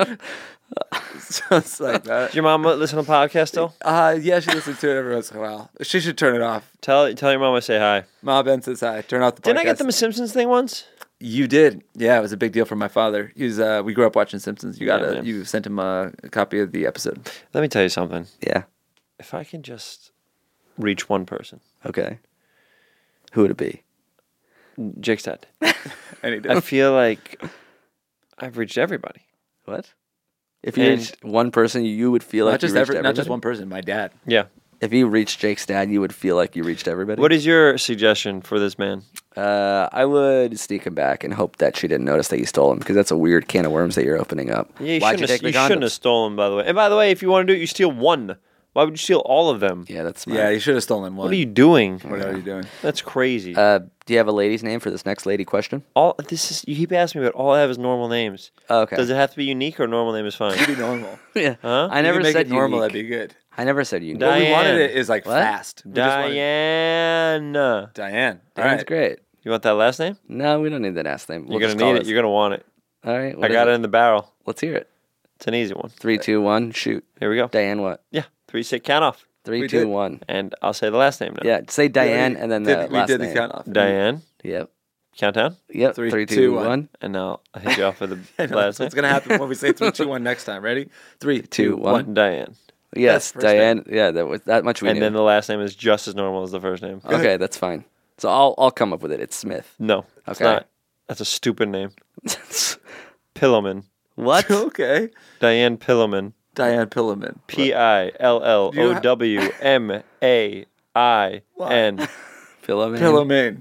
Speaker 8: So it's like that.
Speaker 9: Does your mom listen to podcast still?
Speaker 8: Uh, yeah, she listens to it every once in a while. She should turn it off.
Speaker 9: Tell tell your mom I say hi.
Speaker 8: Ma Ben says hi. Turn off the podcast.
Speaker 9: Didn't I get them a Simpsons thing once?
Speaker 8: You did. Yeah, it was a big deal for my father. He was, uh, we grew up watching Simpsons. You got
Speaker 9: Yeah,
Speaker 8: a,
Speaker 9: man.
Speaker 8: you sent him a, a copy of the episode.
Speaker 9: Let me tell you something.
Speaker 6: Yeah.
Speaker 9: If I can just reach one person,
Speaker 6: Okay. Who would it be?
Speaker 9: Jake's dad.
Speaker 8: And he did.
Speaker 9: I feel like I've reached everybody.
Speaker 6: What? If you
Speaker 9: And-
Speaker 6: reached one person, you would feel like
Speaker 8: not just
Speaker 6: you reached
Speaker 8: every, not just
Speaker 6: everybody?
Speaker 8: one person. My dad.
Speaker 9: Yeah.
Speaker 6: If you reached Jake's dad, you would feel like you reached everybody.
Speaker 9: What is your suggestion for this man?
Speaker 6: Uh, I would sneak him back and hope that she didn't notice that you stole him because that's a weird can of worms that you're opening up.
Speaker 9: Yeah, you
Speaker 6: Why'd
Speaker 9: shouldn't,
Speaker 6: you
Speaker 9: have,
Speaker 6: take
Speaker 9: you
Speaker 6: the
Speaker 9: shouldn't
Speaker 6: condoms?
Speaker 9: have stolen, by the way. And by the way, if you want to do it, you steal one. Why would you steal all of them?
Speaker 6: Yeah, that's smart.
Speaker 8: Yeah, you should have stolen one.
Speaker 9: What are you doing?
Speaker 8: What are you doing?
Speaker 9: That's crazy.
Speaker 6: Uh, do you have a lady's name for this next lady question?
Speaker 9: all this is you keep asking me, but all I have is normal names.
Speaker 6: Okay.
Speaker 9: Does it have to be unique or normal name is fine?
Speaker 8: Be normal.
Speaker 6: Yeah.
Speaker 9: Huh?
Speaker 6: I never
Speaker 8: you can make
Speaker 6: said
Speaker 8: it normal.
Speaker 6: unique.
Speaker 8: That'd be good.
Speaker 6: I never said unique.
Speaker 9: Diane.
Speaker 8: What we wanted it is like
Speaker 6: What?
Speaker 8: fast. We just wanted-
Speaker 9: Diane.
Speaker 8: Diane. All
Speaker 6: Diane's
Speaker 8: right.
Speaker 6: great.
Speaker 9: You want that last name?
Speaker 6: No, we don't need that last name. We'll
Speaker 9: You're gonna
Speaker 6: just call
Speaker 9: need it. You're gonna want it.
Speaker 6: All right.
Speaker 9: I
Speaker 6: what
Speaker 9: got
Speaker 6: is
Speaker 9: it in the barrel.
Speaker 6: Let's hear it.
Speaker 9: It's an easy one.
Speaker 6: Three, two, one, shoot.
Speaker 9: Here we go.
Speaker 6: Diane, what?
Speaker 9: Yeah. Three, six, count off.
Speaker 6: Three,
Speaker 8: We
Speaker 6: two,
Speaker 8: did.
Speaker 6: one.
Speaker 9: And I'll say the last name now.
Speaker 6: Yeah, say Diane
Speaker 8: We
Speaker 6: and then
Speaker 8: did-
Speaker 6: the last
Speaker 8: We did
Speaker 6: name.
Speaker 8: the count off.
Speaker 9: Diane.
Speaker 6: Yep.
Speaker 9: Countdown.
Speaker 6: Yep.
Speaker 8: Three,
Speaker 6: Three,
Speaker 8: two,
Speaker 6: two,
Speaker 8: one.
Speaker 6: one.
Speaker 9: And now I'll hit you off with the
Speaker 8: I know,
Speaker 9: last
Speaker 8: that's
Speaker 9: name.
Speaker 8: what's gonna happen when we say three, two, one next time. Ready? Three,
Speaker 6: Two,
Speaker 8: two,
Speaker 6: one.
Speaker 8: one.
Speaker 9: Diane.
Speaker 6: Yes,
Speaker 8: first
Speaker 6: Diane. Yeah, that was that much we
Speaker 9: And
Speaker 6: knew.
Speaker 9: then the last name is just as normal as the first name.
Speaker 6: Okay, that's fine. So I'll I'll come up with it. It's Smith.
Speaker 9: No, it's
Speaker 6: Okay.
Speaker 9: not. That's a stupid name. Pillowman.
Speaker 6: What?
Speaker 8: Okay.
Speaker 9: Diane Pillowman.
Speaker 8: Diane Pillowman.
Speaker 9: P I L L O W M A I N.
Speaker 6: Philomene.
Speaker 8: Pillowman.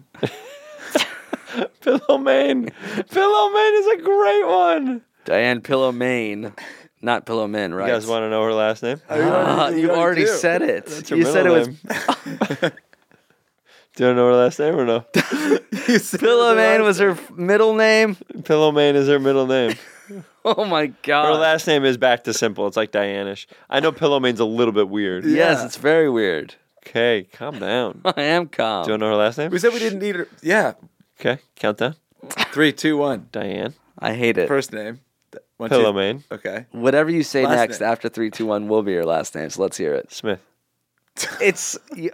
Speaker 9: Pillowman. Pillowman is a great one.
Speaker 6: Diane Pillowmane, not Pillowman, right?
Speaker 9: You guys want to know her last name?
Speaker 6: Ah, you already
Speaker 8: do.
Speaker 6: said it.
Speaker 9: That's her
Speaker 6: You said it
Speaker 9: middle
Speaker 6: was
Speaker 9: name. Do you know her last name or no?
Speaker 6: Pillowmane was her f- middle name.
Speaker 9: Pillowman is her middle name.
Speaker 6: Oh my
Speaker 9: Her
Speaker 6: god.
Speaker 9: last name is back to simple. It's like Diane-ish. I know Pillowmane's a little bit weird.
Speaker 6: Yes,
Speaker 8: Yeah.
Speaker 6: it's very weird.
Speaker 9: Okay, calm down.
Speaker 6: I am calm.
Speaker 9: Do you want to know her last name?
Speaker 8: We said we didn't need her. Yeah.
Speaker 9: Okay, countdown.
Speaker 8: Three, two, one.
Speaker 9: Diane.
Speaker 6: I hate it.
Speaker 8: First name. One, two-
Speaker 9: Pillowmane.
Speaker 8: Okay.
Speaker 6: Whatever you say
Speaker 8: Last
Speaker 6: next
Speaker 8: name.
Speaker 6: after three, two, one will be your last name. So let's hear it.
Speaker 9: Smith.
Speaker 6: It's you,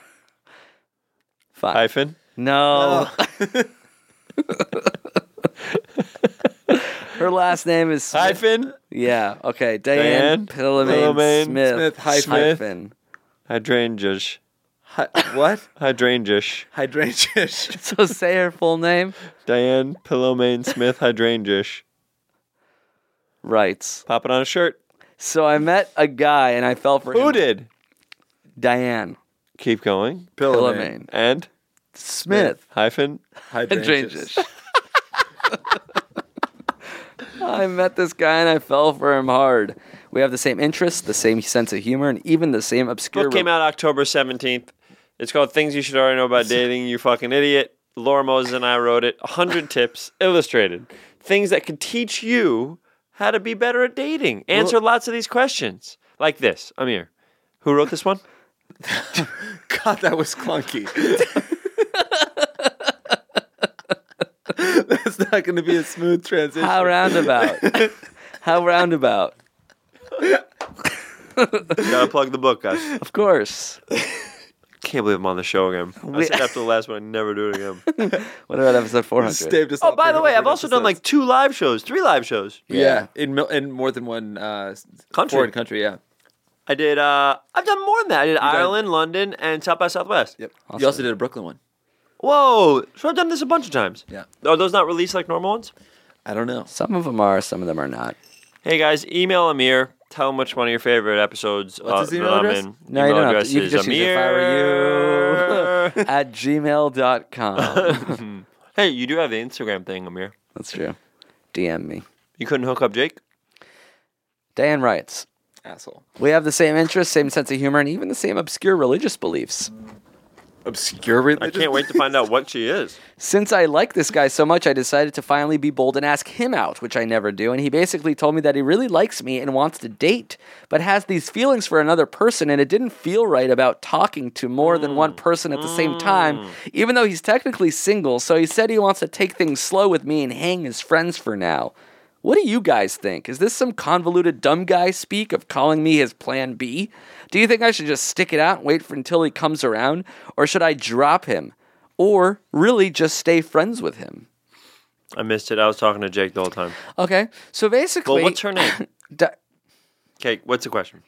Speaker 6: fine.
Speaker 9: Hyphen.
Speaker 6: No. Her last name is Smith.
Speaker 9: Hyphen.
Speaker 6: Yeah. Okay. Diane,
Speaker 9: Diane
Speaker 6: Pillowmane,
Speaker 9: Pillowmane,
Speaker 6: Smith,
Speaker 8: Smith, hyphen.
Speaker 6: hyphen.
Speaker 9: Hydrangeous.
Speaker 8: Hy- what?
Speaker 9: Hydrangeous.
Speaker 8: Hydrangea.
Speaker 6: So say her full name.
Speaker 9: Diane Pillowmane Smith Hydrangeous.
Speaker 6: Writes.
Speaker 9: Pop it on a shirt.
Speaker 6: So I met a guy and I fell for
Speaker 9: Who
Speaker 6: him.
Speaker 9: did?
Speaker 6: Diane
Speaker 9: Keep going.
Speaker 6: Pillowmane.
Speaker 9: And
Speaker 6: Smith.
Speaker 9: hyphen.
Speaker 6: Hydrangeous. I met this guy and I fell for him hard. We have the same interests, the same sense of humor, and even the same obscure.
Speaker 9: Book came out October seventeenth. It's called Things You Should Already Know About Dating, You Fucking Idiot. Laura Moses and I wrote it. one hundred tips, illustrated. Things that could teach you how to be better at dating. Answer lots of these questions. Like this. Amir. Who wrote this one?
Speaker 8: God, that was clunky. That's not going to be a smooth transition.
Speaker 6: How roundabout? How roundabout?
Speaker 9: Gotta plug the book, guys.
Speaker 6: Of course.
Speaker 9: Can't believe I'm on the show again. I
Speaker 6: We-
Speaker 9: said after the last one, I'd never do it again.
Speaker 6: What about episode four hundred?
Speaker 8: Staved us
Speaker 9: Oh,
Speaker 8: off
Speaker 9: by
Speaker 8: for
Speaker 9: the way, I've
Speaker 8: hundred
Speaker 9: also done like
Speaker 8: episodes.
Speaker 9: two live shows, three live shows.
Speaker 8: Yeah, in mil- in more than one uh,
Speaker 9: Country.
Speaker 8: foreign country. Yeah.
Speaker 9: I did, uh, I've done more than that. I did Ireland, London, and South by Southwest.
Speaker 8: Yep. You also did a Brooklyn one.
Speaker 9: Whoa. So I've done this a bunch of times.
Speaker 8: Yeah.
Speaker 9: Are those not released like normal ones?
Speaker 8: I don't know.
Speaker 6: Some of them are, some of them are not.
Speaker 9: Hey guys, email Amir. Tell him which one of your favorite episodes
Speaker 8: What's
Speaker 9: uh,
Speaker 8: his email
Speaker 9: that I'm
Speaker 8: address?
Speaker 9: in.
Speaker 6: No, you
Speaker 9: email
Speaker 6: don't have
Speaker 9: address
Speaker 6: to. You can
Speaker 9: is
Speaker 6: just use it if I were
Speaker 9: Amir.
Speaker 6: at gmail dot com.
Speaker 9: Hey, you do have the Instagram thing, Amir.
Speaker 6: That's true. D M me.
Speaker 9: You couldn't hook up Jake?
Speaker 6: Dan writes,
Speaker 8: Asshole.
Speaker 6: we have the same interests, same sense of humor, and even the same obscure religious beliefs.
Speaker 8: Obscure
Speaker 9: I
Speaker 8: religion.
Speaker 9: can't wait to find out what she is.
Speaker 6: Since I like this guy so much, I decided to finally be bold and ask him out, which I never do. And he basically told me that he really likes me and wants to date, but has these feelings for another person, and it didn't feel right about talking to more than one person at the same time, even though he's technically single. So he said he wants to take things slow with me and hang his friends for now. What do you guys think? Is this some convoluted dumb guy speak of calling me his plan B? Do you think I should just stick it out and wait for until he comes around? Or should I drop him? Or really just stay friends with him?
Speaker 9: I missed it. I was talking to Jake the whole time.
Speaker 6: Okay, so basically...
Speaker 9: Well, what's her name?
Speaker 6: Di-
Speaker 9: Okay, what's the question?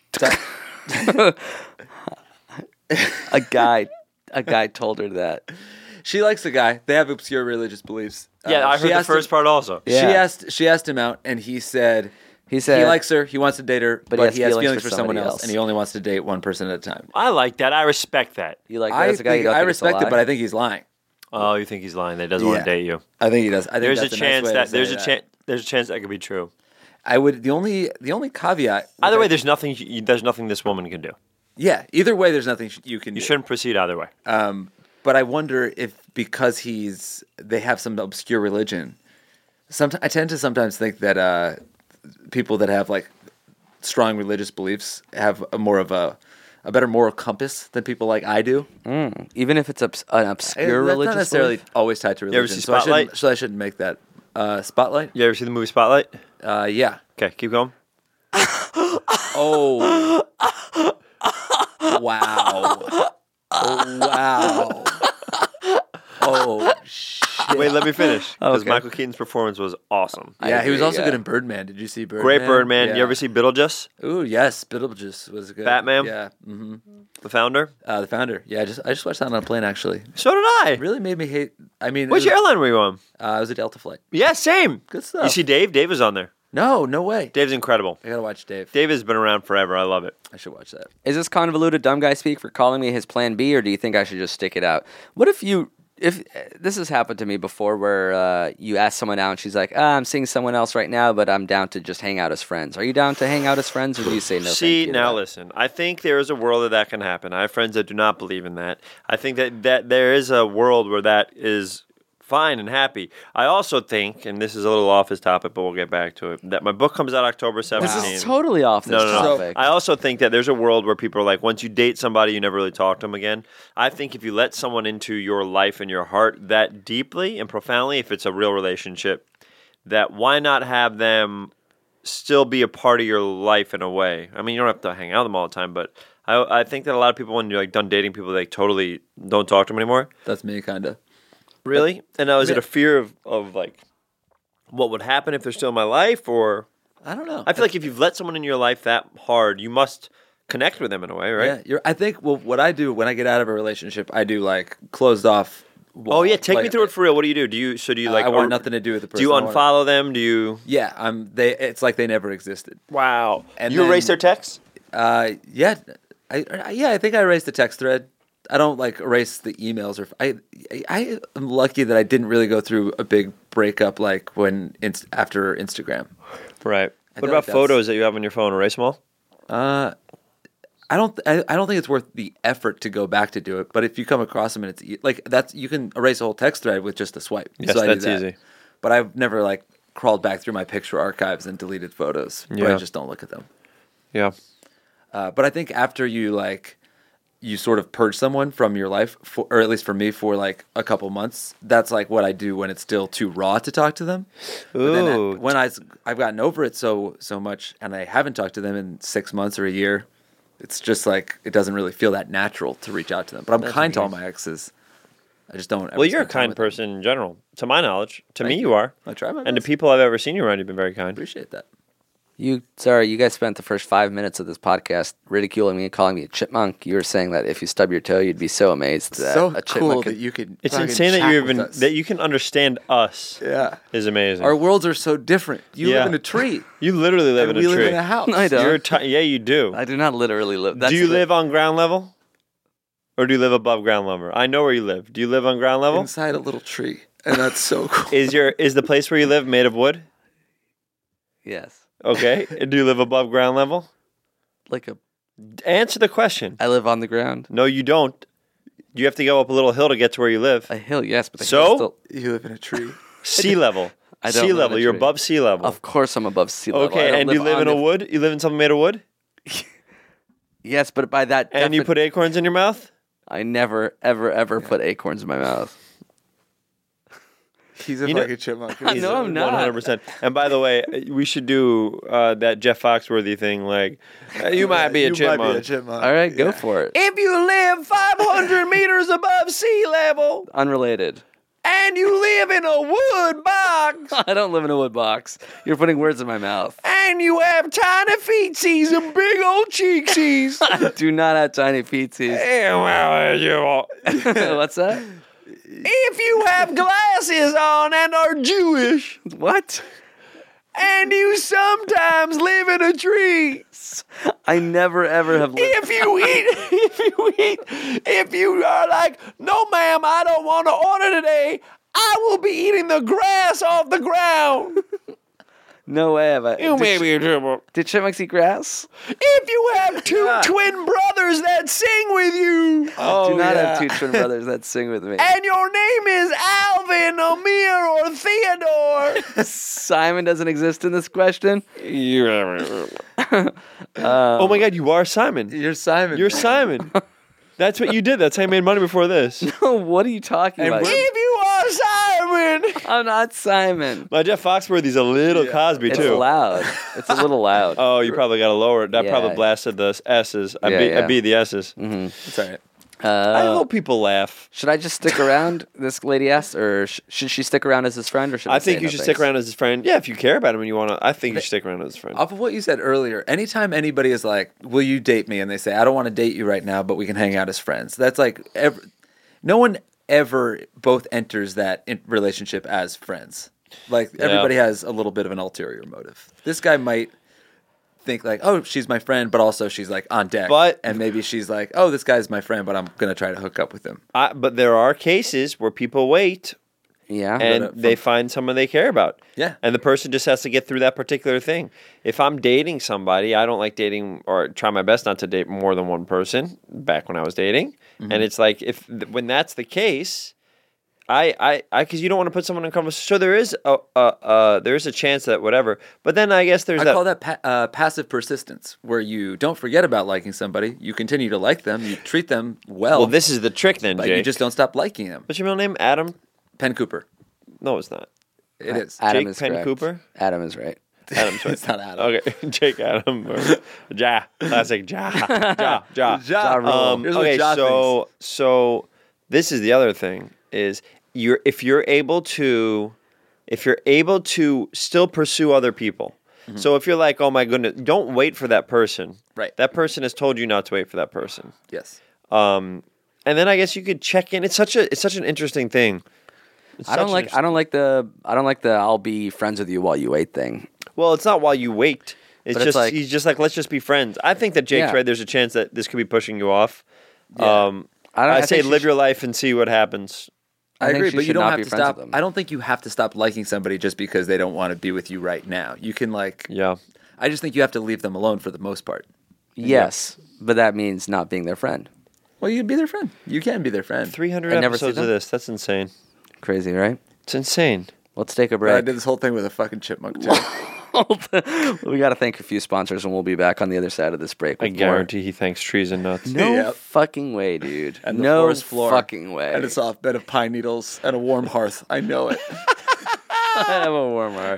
Speaker 6: a guy, a guy told her that.
Speaker 8: She likes the guy. They have obscure religious beliefs.
Speaker 9: Yeah,
Speaker 8: Uh,
Speaker 9: I
Speaker 8: she
Speaker 9: heard the
Speaker 8: asked
Speaker 9: first
Speaker 8: him-
Speaker 9: part also.
Speaker 6: Yeah.
Speaker 8: She asked. She asked him out, and he said
Speaker 6: He said
Speaker 8: he likes her. He wants to date her, but,
Speaker 6: but
Speaker 8: he has feelings, for, someone
Speaker 6: somebody
Speaker 8: else,
Speaker 6: else.
Speaker 8: and he only wants to date one person at a time.
Speaker 9: I like that. I respect that.
Speaker 6: You like that
Speaker 8: I
Speaker 6: as a guy. You
Speaker 8: think,
Speaker 6: don't
Speaker 8: I
Speaker 6: think it's a
Speaker 8: respect it,
Speaker 6: lie?
Speaker 8: but I think he's lying.
Speaker 9: Oh, you think he's lying? That he doesn't want
Speaker 8: Yeah.
Speaker 9: to date you.
Speaker 8: I think he does. I think
Speaker 9: There's a
Speaker 8: that's a,
Speaker 9: chance
Speaker 8: nice way
Speaker 9: that
Speaker 8: to
Speaker 9: there's
Speaker 8: say
Speaker 9: a
Speaker 8: that.
Speaker 9: chance there's a chance that could be true.
Speaker 8: I would. The only the only caveat.
Speaker 9: Either
Speaker 8: which
Speaker 9: way,
Speaker 8: I-
Speaker 9: there's nothing you- there's nothing this woman can do.
Speaker 8: Yeah, either way, there's nothing sh- you can
Speaker 9: You
Speaker 8: do.
Speaker 9: shouldn't proceed either way.
Speaker 8: Um, but I wonder if because he's they have some obscure religion. Sometimes I tend to sometimes think that uh, people that have like strong religious beliefs have a more of a a better moral compass than people like I do.
Speaker 6: Mm, even if it's obs- an obscure
Speaker 8: Eh, that's
Speaker 6: religious
Speaker 8: not necessarily
Speaker 6: belief?
Speaker 8: always tied to
Speaker 9: You ever
Speaker 8: religion.
Speaker 9: see
Speaker 8: so, I
Speaker 9: Spotlight?
Speaker 8: shouldn't, so I shouldn't make that. Uh, Spotlight?
Speaker 9: You ever see the movie Spotlight?
Speaker 8: Uh, yeah.
Speaker 9: Okay, keep going.
Speaker 8: Oh. Wow. Oh, wow. Oh, shit.
Speaker 9: Wait, let me finish. Because
Speaker 6: Okay.
Speaker 9: Michael Keaton's performance was awesome.
Speaker 8: Yeah, he was
Speaker 6: agree,
Speaker 8: also
Speaker 6: yeah.
Speaker 8: good in Birdman. Did you see Birdman?
Speaker 9: Great Birdman.
Speaker 8: Yeah.
Speaker 9: You ever see Beetlejuice,
Speaker 8: Ooh, yes, Beetlejuice was good.
Speaker 9: Batman?
Speaker 8: Yeah. Mm-hmm.
Speaker 9: the founder?
Speaker 8: Uh, the founder. Yeah, I just I just watched that on a plane actually.
Speaker 9: So did I.
Speaker 8: It really made me hate. I mean,
Speaker 9: Which
Speaker 8: it was,
Speaker 9: airline were you on?
Speaker 8: uh, it was a Delta flight.
Speaker 9: Yeah, same.
Speaker 8: Good stuff.
Speaker 9: You see Dave? Dave was on there.
Speaker 8: No, no way.
Speaker 9: Dave's incredible.
Speaker 8: I gotta watch Dave.
Speaker 9: Dave has been around forever. I love it.
Speaker 8: I should watch that.
Speaker 6: Is this convoluted dumb guy speak for calling me his plan B, or do you think I should just stick it out? What if you, if this has happened to me before, where uh, you ask someone out and she's like, ah, I'm seeing someone else right now, but I'm down to just hang out as friends. Are you down to hang out as friends, or do you say no?
Speaker 9: See,
Speaker 6: thank you to
Speaker 9: now
Speaker 6: that?
Speaker 9: listen. I think there is a world that that can happen. I have friends that do not believe in that. I think that, that there is a world where that is fine and happy. I also think, and this is a little off his topic, but we'll get back to it, that my book comes out October seventeenth.
Speaker 6: This is totally off this
Speaker 9: No, no, no.
Speaker 6: topic.
Speaker 9: I also think that there's a world where people are like, once you date somebody, you never really talk to them again. I think if you let someone into your life and your heart that deeply and profoundly, if it's a real relationship, that why not have them still be a part of your life in a way? I mean, you don't have to hang out with them all the time, but I, I think that a lot of people, when you're like done dating people, they totally don't talk to them anymore.
Speaker 8: That's me, kinda.
Speaker 9: Really? And now, is it a fear of, of like what would happen if they're still in my life, or
Speaker 8: I don't know.
Speaker 9: I feel like if you've let someone in your life that hard, you must connect with them in a way, right?
Speaker 8: Yeah, you're, I think. Well, what I do when I get out of a relationship, I do like closed off.
Speaker 9: Oh yeah, take me
Speaker 8: like,
Speaker 9: through it for real. What do you do? Do you so do you like?
Speaker 8: I want
Speaker 9: or-
Speaker 8: nothing to do with the person.
Speaker 9: Do you
Speaker 8: I want-
Speaker 9: unfollow them? Do you?
Speaker 8: Yeah, I'm. They. It's like they never existed.
Speaker 9: Wow.
Speaker 8: And
Speaker 9: you
Speaker 8: then-
Speaker 9: erase their texts?
Speaker 8: Uh, yeah, I, I yeah, I think I erased the text thread. I don't like erase the emails or I. I am lucky that I didn't really go through a big breakup like when inst- after Instagram.
Speaker 9: Right.
Speaker 8: I
Speaker 9: What
Speaker 8: feel
Speaker 9: about
Speaker 8: like that's-
Speaker 9: photos that you have on your phone? Erase them all?
Speaker 8: Uh, I don't. I, I don't think it's worth the effort to go back to do it. But if you come across them and it's e- like that's you can erase a whole text thread with just a swipe.
Speaker 9: Yes,
Speaker 8: So I do
Speaker 9: that's
Speaker 8: that.
Speaker 9: easy.
Speaker 8: But I've never like crawled back through my picture archives and deleted photos. But I
Speaker 9: Yeah.
Speaker 8: just don't look at them.
Speaker 9: Yeah.
Speaker 8: Uh, but I think after you like, you sort of purge someone from your life, for, or at least for me, for like a couple months. That's like what I do when it's still too raw to talk to them. But then I-
Speaker 9: Ooh.
Speaker 8: when I, I've gotten over it so so much, and I haven't talked to them in six months or a year, it's just like it doesn't really feel that natural to reach out to them. But I'm kind to all my exes. I just don't. ever
Speaker 9: Well, you're a
Speaker 8: spend time
Speaker 9: kind
Speaker 8: with them.
Speaker 9: person in general. To my knowledge. To me,
Speaker 8: Thank
Speaker 9: you
Speaker 8: you.
Speaker 9: are.
Speaker 8: I try my
Speaker 9: And the
Speaker 8: best.
Speaker 9: people I've ever seen you around, you've been very kind.
Speaker 8: Appreciate that.
Speaker 6: You, sorry, you guys spent the first five minutes of this podcast ridiculing me and calling me a chipmunk. You were saying that if you stub your toe, you'd be so amazed that
Speaker 8: So
Speaker 6: a
Speaker 8: cool
Speaker 6: chipmunk
Speaker 8: that
Speaker 6: could-
Speaker 8: you can.
Speaker 9: It's
Speaker 8: fucking
Speaker 9: insane that
Speaker 8: chat
Speaker 9: you
Speaker 8: with
Speaker 9: even
Speaker 8: us.
Speaker 9: that you can understand us.
Speaker 8: Yeah.
Speaker 9: Is amazing.
Speaker 8: Our worlds are so different. You
Speaker 9: Yeah.
Speaker 8: live in a tree.
Speaker 9: you literally live
Speaker 8: and
Speaker 9: in
Speaker 8: we
Speaker 9: a tree.
Speaker 8: live in a house.
Speaker 6: I don't.
Speaker 9: You're ti- yeah, you do.
Speaker 6: I do not literally live. That's
Speaker 9: do you
Speaker 6: the-
Speaker 9: live on ground level? Or do you live above ground level? I know where you live. Do you live on ground level?
Speaker 8: Inside a little tree, and that's so cool.
Speaker 9: Is your is the place where you live made of wood?
Speaker 6: Yes.
Speaker 9: Okay. And do you live above ground level?
Speaker 6: Like a.
Speaker 9: Answer the question.
Speaker 6: I live on the ground.
Speaker 9: No, you don't. You have to go up a little hill to get to where you live.
Speaker 6: A hill, yes, but the
Speaker 9: So?
Speaker 6: hill's still,
Speaker 8: You live in a tree.
Speaker 9: Sea level.
Speaker 6: I don't
Speaker 9: sea
Speaker 6: live in
Speaker 9: level.
Speaker 6: a
Speaker 9: You're
Speaker 6: tree.
Speaker 9: above sea level.
Speaker 6: Of course, I'm above sea level. I
Speaker 9: Okay,
Speaker 6: don't
Speaker 9: and you live
Speaker 6: on
Speaker 9: in a
Speaker 6: the-
Speaker 9: wood? You live in something made of wood?
Speaker 6: Yes, but by that.
Speaker 9: And you
Speaker 6: defi-
Speaker 9: put acorns in your mouth?
Speaker 6: I never, ever, ever put acorns in my mouth.
Speaker 8: He's a
Speaker 9: You know-
Speaker 8: fucking chipmunk.
Speaker 6: I know I'm not.
Speaker 9: one hundred percent. And by the way, we should do uh, that Jeff Foxworthy thing like, uh, you might be a
Speaker 8: You
Speaker 9: chipmunk.
Speaker 8: might be a chipmunk.
Speaker 6: All right, go
Speaker 8: Yeah.
Speaker 6: for it.
Speaker 9: If you live five hundred meters above sea level
Speaker 6: Unrelated.
Speaker 9: and you live in a wood box
Speaker 6: I don't live in a wood box. You're putting words in my mouth.
Speaker 9: and you have tiny feetsies and big old cheeksies.
Speaker 6: I do not have tiny feetsies.
Speaker 9: Yeah, well, you-
Speaker 6: What's that?
Speaker 9: if you have glasses on and are Jewish
Speaker 6: What?
Speaker 9: and you sometimes live in a tree.
Speaker 6: I never ever have lived.
Speaker 9: If you eat, if you eat, if you are like, no, ma'am, I don't want to order today. I will be eating the grass off the ground.
Speaker 6: No way have I.
Speaker 9: You
Speaker 6: did,
Speaker 9: may be a dribble.
Speaker 6: did chipmunks eat grass?
Speaker 9: If you have two twin brothers that sing with you,
Speaker 6: I do not have two twin brothers that sing with me.
Speaker 9: and your name is Alvin, Amir, or Theodore.
Speaker 6: Simon doesn't exist in this question.
Speaker 9: Oh my God, you are Simon.
Speaker 8: You're Simon.
Speaker 9: You're Simon. That's what you did. That's how you made money before this.
Speaker 6: What are you talking
Speaker 8: And
Speaker 6: about?
Speaker 8: we're-
Speaker 9: If you are Simon.
Speaker 6: I'm not Simon.
Speaker 9: My Jeff Foxworthy's a little Cosby
Speaker 6: It's
Speaker 9: too.
Speaker 6: loud. It's a little loud.
Speaker 9: Oh, you probably got to lower it. That
Speaker 6: Yeah.
Speaker 9: probably blasted the S's. I
Speaker 6: Yeah,
Speaker 9: beat,
Speaker 6: yeah.
Speaker 9: I beat the S's.
Speaker 8: It's all right.
Speaker 9: I hope people laugh.
Speaker 6: Should I just stick around? This lady asked, or sh- should she stick around as his friend, or should I,
Speaker 9: I think
Speaker 6: say
Speaker 9: you
Speaker 6: no
Speaker 9: should
Speaker 6: thanks?
Speaker 9: stick around as his friend. Yeah, if you care about him and you want to, I think you should stick around as his friend.
Speaker 8: Off of what you said earlier, anytime anybody is like, "Will you date me?" and they say, "I don't want to date you right now, but we can hang out as friends," that's like, ever, no one ever both enters that in- relationship as friends. Like everybody has a little bit of an ulterior motive. This guy might think like, "Oh, she's my friend," but also she's like on deck.
Speaker 9: But-
Speaker 8: and maybe she's like, "Oh, this guy's my friend, but I'm gonna try to hook up with him."
Speaker 9: I, but there are cases where people wait
Speaker 6: Yeah.
Speaker 9: and
Speaker 8: But, uh,
Speaker 9: they
Speaker 8: from-
Speaker 9: find someone they care about.
Speaker 8: Yeah.
Speaker 9: And the person just has to get through that particular thing. If I'm dating somebody, I don't like dating or try my best not to date more than one person back when I was dating.
Speaker 8: Mm-hmm.
Speaker 9: And it's like, if when that's the case, I, I, I, because you don't want to put someone in conversation. So there is a, a, uh, there is a chance that whatever. But then I guess there's
Speaker 8: I
Speaker 9: that.
Speaker 8: call that pa- uh, passive persistence, where you don't forget about liking somebody, you continue to like them, you treat them well.
Speaker 9: well, this is the trick then,
Speaker 8: but
Speaker 9: Jake.
Speaker 8: you just don't stop liking them.
Speaker 9: What's your middle name? Adam?
Speaker 8: Penn Cooper.
Speaker 9: No, it's not.
Speaker 8: It is.
Speaker 6: Adam
Speaker 9: Jake
Speaker 6: is
Speaker 9: Penn
Speaker 6: correct.
Speaker 9: Cooper?
Speaker 6: Adam is right.
Speaker 9: Adam's right.
Speaker 8: It's not Adam.
Speaker 9: Okay, Jake Adam. Or Ja. Classic Ja. Ja. Ja.
Speaker 8: Ja Rule.
Speaker 9: Um,
Speaker 8: Here's what
Speaker 9: okay,
Speaker 8: Ja
Speaker 9: so so this is the other thing is you're if you're able to if you're able to still pursue other people.
Speaker 8: Mm-hmm.
Speaker 9: So if you're like, oh my goodness, don't wait for that person.
Speaker 8: Right.
Speaker 9: That person has told you not to wait for that person.
Speaker 8: Yes.
Speaker 9: Um, and then I guess you could check in. It's such a it's such an interesting thing. It's
Speaker 6: I don't
Speaker 9: such an
Speaker 6: like. I
Speaker 9: interesting-
Speaker 6: don't like the. I don't like the. I'll be friends with you while you wait thing.
Speaker 9: Well, it's not while you wait. It's
Speaker 6: But it's
Speaker 9: just
Speaker 6: like-
Speaker 9: he's just like let's just be friends. I think that Jake's
Speaker 6: Yeah.
Speaker 9: right. There's a chance that this could be pushing you off.
Speaker 8: Yeah.
Speaker 9: Um,
Speaker 6: I
Speaker 9: I,
Speaker 6: don't- I
Speaker 9: say
Speaker 6: think she
Speaker 9: live
Speaker 6: should-
Speaker 9: your life and see what happens.
Speaker 8: I,
Speaker 6: I think
Speaker 8: agree,
Speaker 6: she
Speaker 8: but you
Speaker 6: should
Speaker 8: don't
Speaker 6: not
Speaker 8: have
Speaker 6: be
Speaker 8: to
Speaker 6: friends
Speaker 8: stop.
Speaker 6: with them.
Speaker 8: I don't think you have to stop liking somebody just because they don't want to be with you right now. You can like.
Speaker 9: Yeah.
Speaker 8: I just think you have to leave them alone for the most part.
Speaker 6: Yes, but that means not being their friend.
Speaker 8: Well, you'd be their friend. You can be their friend.
Speaker 9: three hundred
Speaker 6: I never see
Speaker 9: episodes of
Speaker 6: them.
Speaker 9: this. That's insane.
Speaker 6: Crazy, right?
Speaker 9: It's insane.
Speaker 6: Let's take a
Speaker 8: But I
Speaker 6: break.
Speaker 8: did this whole thing with a fucking chipmunk too.
Speaker 6: We got to thank a few sponsors, and we'll be back on the other side of this break.
Speaker 9: I
Speaker 6: With more.
Speaker 9: guarantee he thanks trees and nuts.
Speaker 6: No
Speaker 8: Yep.
Speaker 6: fucking way, dude.
Speaker 8: And the
Speaker 6: no
Speaker 8: forest floor.
Speaker 6: fucking way.
Speaker 8: And a soft bed of pine needles and a warm hearth. I know it.
Speaker 6: I have a warm heart.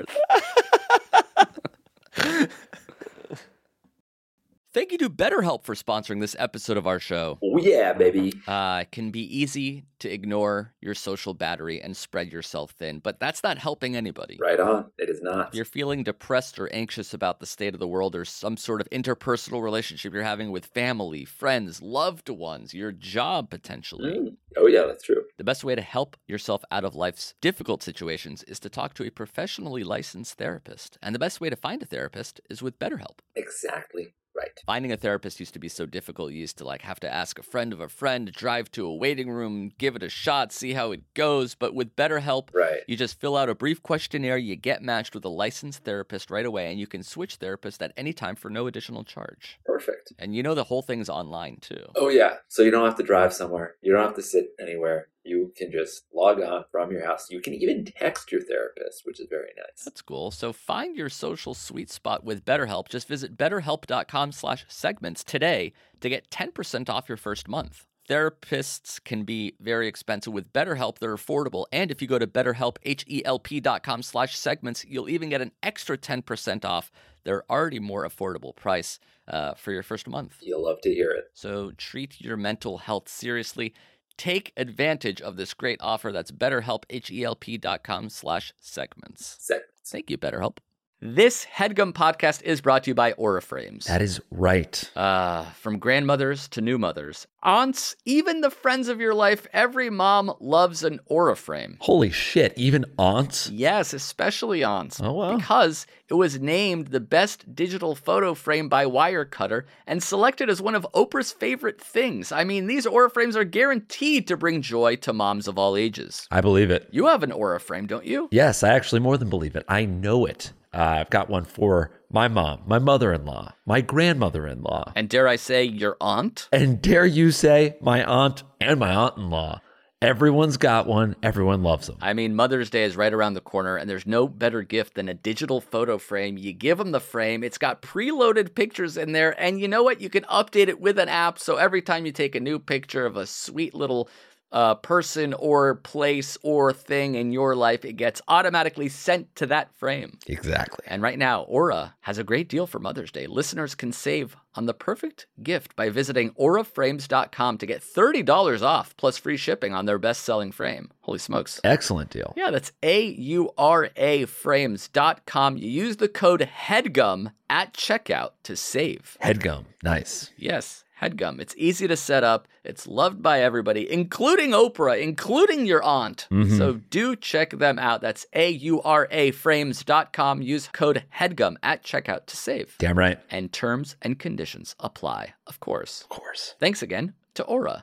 Speaker 4: Thank you to BetterHelp for sponsoring this episode of our show.
Speaker 5: Oh, yeah, baby.
Speaker 4: Uh, it can be easy to ignore your social battery and spread yourself thin, but that's not helping anybody.
Speaker 5: Right on. It is not.
Speaker 4: If you're feeling depressed or anxious about the state of the world or some sort of interpersonal relationship you're having with family, friends, loved ones, your job potentially,
Speaker 5: Mm. Oh, yeah, that's true.
Speaker 4: the best way to help yourself out of life's difficult situations is to talk to a professionally licensed therapist. And the best way to find a therapist is with BetterHelp.
Speaker 5: Exactly right.
Speaker 4: Finding a therapist used to be so difficult. You used to like have to ask a friend of a friend, drive to a waiting room, give it a shot, see how it goes. But with BetterHelp,
Speaker 5: Right.
Speaker 4: you just fill out a brief questionnaire, you get matched with a licensed therapist right away, and you can switch therapists at any time for no additional charge.
Speaker 5: Perfect.
Speaker 4: And you know the whole thing's online too.
Speaker 5: Oh, yeah. So you don't have to drive somewhere. You don't have to sit anywhere. You can just log on from your house. You can even text your therapist, which is very nice.
Speaker 4: That's cool. So find your social sweet spot with BetterHelp. Just visit betterhelp.com slash segments today to get ten percent off your first month. Therapists can be very expensive. With BetterHelp, they're affordable. And if you go to betterhelp, H-E-L-P dot com slash segments, you'll even get an extra ten percent off their already more affordable price uh, for your first month.
Speaker 5: You'll love to hear it.
Speaker 4: So treat your mental health seriously. Take advantage of this great offer. That's betterhelp, H-E-L-P dot com slash segments.
Speaker 5: Segments.
Speaker 4: Thank you, BetterHelp. This HeadGum podcast is brought to you by Auraframes.
Speaker 10: That is right.
Speaker 4: Uh, from grandmothers to new mothers, aunts, even the friends of your life, every mom loves an Auraframe.
Speaker 10: Holy shit, even aunts?
Speaker 4: Yes, especially aunts.
Speaker 10: Oh, wow.
Speaker 4: Because it was named the best digital photo frame by Wirecutter and selected as one of Oprah's favorite things. I mean, these Auraframes are guaranteed to bring joy to moms of all ages.
Speaker 10: I believe it.
Speaker 4: You have an Auraframe, don't you?
Speaker 10: Yes, I actually more than believe it. I know it. Uh, I've got one for my mom, my mother-in-law, my grandmother-in-law,
Speaker 4: And dare I say, your aunt?
Speaker 10: and dare you say, my aunt and my aunt-in-law. Everyone's got one. Everyone loves them.
Speaker 4: I mean, Mother's Day is right around the corner, and there's no better gift than a digital photo frame. You give them the frame, it's got preloaded pictures in there, and you know what? You can update it with an app, so every time you take a new picture of a sweet little uh, person or place or thing in your life, it gets automatically sent to that frame.
Speaker 10: Exactly.
Speaker 4: And right now, Aura has a great deal for Mother's Day. Listeners can save on the perfect gift by visiting aura frames dot com to get thirty dollars off plus free shipping on their best-selling frame. Holy smokes.
Speaker 10: Excellent deal.
Speaker 4: Yeah, that's A U R A frames dot com. You use the code HEADGUM at checkout to save.
Speaker 10: Headgum. Nice.
Speaker 4: Yes, HEADGUM. It's easy to set up. It's loved by everybody, including Oprah, including your aunt.
Speaker 10: Mhm.
Speaker 4: So do check them out. That's A U R A frames dot com. Use code HEADGUM at checkout to save.
Speaker 10: Damn right.
Speaker 4: And terms and conditions apply, of course.
Speaker 10: Of course.
Speaker 4: Thanks again to Aura.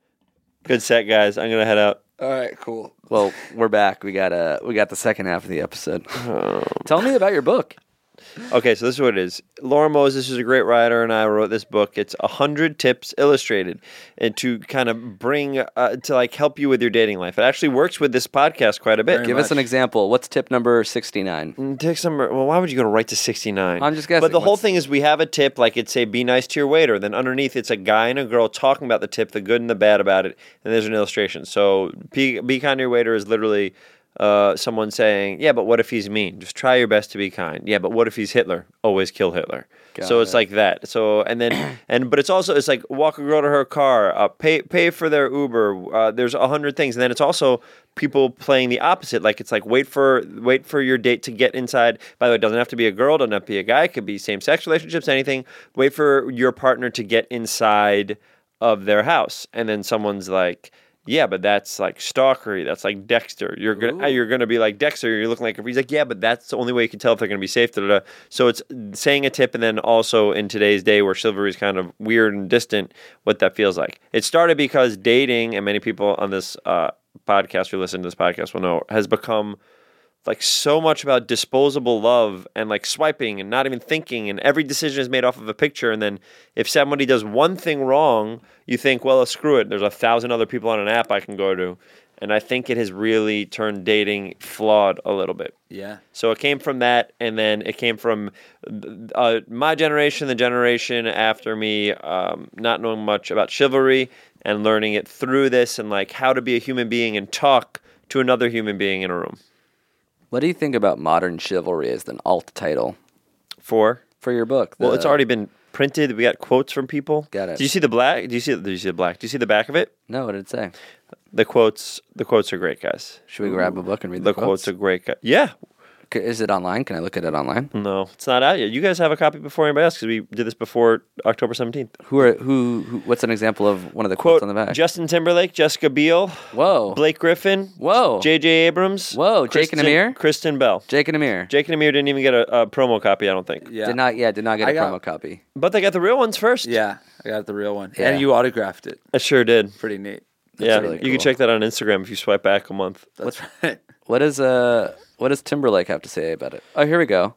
Speaker 9: Good set, guys. I'm gonna head out.
Speaker 6: All right, cool. Well, we're back. We got uh, we got the second half of the episode. Tell me about your book.
Speaker 9: Okay, so this is what it is. Laura Moses is a great writer, and I wrote this book. It's one hundred tips illustrated, and to kind of bring, uh, to like help you with your dating life. It actually works with this podcast quite a bit.
Speaker 6: Give us an example. What's tip number sixty-nine?
Speaker 9: Mm, Tip number, well, why would you go to right to sixty-nine?
Speaker 6: I'm just guessing.
Speaker 9: But the whole
Speaker 6: What's-
Speaker 9: thing is we have a tip, like it'd say, be nice to your waiter. Then underneath, it's a guy and a girl talking about the tip, the good and the bad about it, and there's an illustration. So be, be kind to your waiter is literally uh, someone saying, yeah, but what if he's mean? Just try your best to be kind. Yeah, but what if he's Hitler? Always kill Hitler.
Speaker 6: Got
Speaker 9: so it's
Speaker 6: it.
Speaker 9: like that. So and then and but it's also it's like walk a girl to her car, uh, pay pay for their Uber. Uh, there's a hundred things, and then it's also people playing the opposite. Like it's like wait for wait for your date to get inside. By the way, it doesn't have to be a girl, doesn't have to be a guy. It could be same sex relationships, anything. Wait for your partner to get inside of their house, and then someone's like, yeah, but that's like stalkery. That's like Dexter. You're gonna you're gonna be like Dexter. You're looking like he's like, yeah, but that's the only way you can tell if they're gonna be safe. Da, da, da. So it's saying a tip, and then also in today's day where chivalry is kind of weird and distant, what that feels like. It started because dating, and many people on this uh, podcast who listen to this podcast will know, has become like so much about disposable love and like swiping and not even thinking, and every decision is made off of a picture. And then if somebody does one thing wrong, you think, well, screw it. There's a thousand other people on an app I can go to. And I think it has really turned dating flawed a little bit.
Speaker 8: Yeah.
Speaker 9: So it came from that, and then it came from uh, my generation, the generation after me, um, not knowing much about chivalry and learning it through this, and like how to be a human being and talk to another human being in a room.
Speaker 6: What do you think about modern chivalry as an alt title
Speaker 9: For?
Speaker 6: for your book?
Speaker 9: Well,
Speaker 6: The-
Speaker 9: it's already been printed. We got quotes from people.
Speaker 6: Got it.
Speaker 9: Do you see the black? Do you see? Do you see the black? Do you see the back of it?
Speaker 6: No, what did it say?
Speaker 9: The quotes. The quotes are great, guys.
Speaker 6: Should we grab a book and read
Speaker 9: The
Speaker 6: the,
Speaker 9: quotes are great, guys. Yeah.
Speaker 6: Okay, is it online? Can I look at it online?
Speaker 9: No, it's not out yet. You guys have a copy before anybody else because we did this before October seventeenth.
Speaker 6: Who are who, who? What's an example of one of the
Speaker 9: Quote:
Speaker 6: quotes on the back?
Speaker 9: Justin Timberlake, Jessica Biel,
Speaker 6: Whoa,
Speaker 9: Blake Griffin,
Speaker 6: whoa,
Speaker 9: J J Abrams,
Speaker 6: whoa, Jake and
Speaker 9: Kristen-
Speaker 6: Amir,
Speaker 9: Kristen Bell.
Speaker 6: Jake and Amir.
Speaker 9: Jake and Amir didn't even get a, a promo copy, I don't think.
Speaker 8: Yeah.
Speaker 6: Did not, yeah, did not get a
Speaker 8: I got-
Speaker 6: promo copy.
Speaker 9: But they got the real ones first.
Speaker 8: Yeah, I got the real one.
Speaker 6: Yeah.
Speaker 8: And you autographed it.
Speaker 9: I sure did.
Speaker 8: Pretty neat.
Speaker 9: yeah,
Speaker 6: really
Speaker 9: you
Speaker 6: cool.
Speaker 9: can check that on Instagram if you swipe back a month.
Speaker 8: That's right.
Speaker 6: What does uh what does Timberlake have to say about it? Oh, here we go.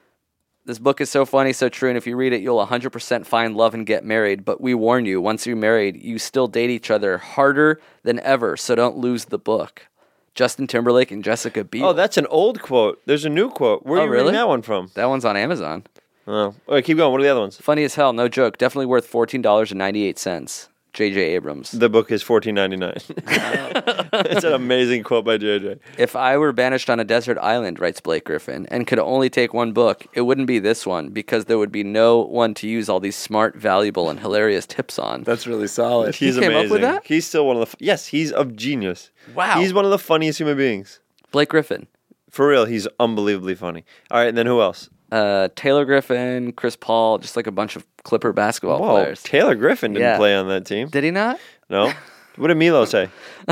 Speaker 6: This book is so funny, so true, and if you read it, you'll one hundred percent find love and get married. But we warn you, once you're married, you still date each other harder than ever, so don't lose the book. Justin Timberlake and Jessica Biel.
Speaker 9: Oh, that's an old quote. There's a new quote. Where are
Speaker 6: Oh,
Speaker 9: you
Speaker 6: really?
Speaker 9: reading that one from?
Speaker 6: That one's on Amazon.
Speaker 9: Oh, okay, keep going. What are the other ones?
Speaker 6: Funny as hell, no joke. Definitely worth fourteen dollars and ninety-eight cents. J J Abrams.
Speaker 9: The book is fourteen ninety-nine. It's an amazing quote by J J.
Speaker 6: If I were banished on a desert island, writes Blake Griffin, and could only take one book, it wouldn't be this one, because there would be no one to use all these smart, valuable, and hilarious tips on.
Speaker 8: That's really solid.
Speaker 9: He's
Speaker 6: came up
Speaker 9: amazing.
Speaker 6: with that?
Speaker 9: He's still one of the. F- yes, he's a genius.
Speaker 6: Wow.
Speaker 9: He's one of the funniest human beings.
Speaker 6: Blake Griffin.
Speaker 9: For real, he's unbelievably funny. All right, and then who else?
Speaker 6: Uh, Taylor Griffin, Chris Paul, just like a bunch of Clipper basketball
Speaker 9: Whoa,
Speaker 6: players.
Speaker 9: Taylor Griffin didn't
Speaker 6: Yeah.
Speaker 9: play on that team.
Speaker 6: Did he not?
Speaker 9: No. What did Milo say?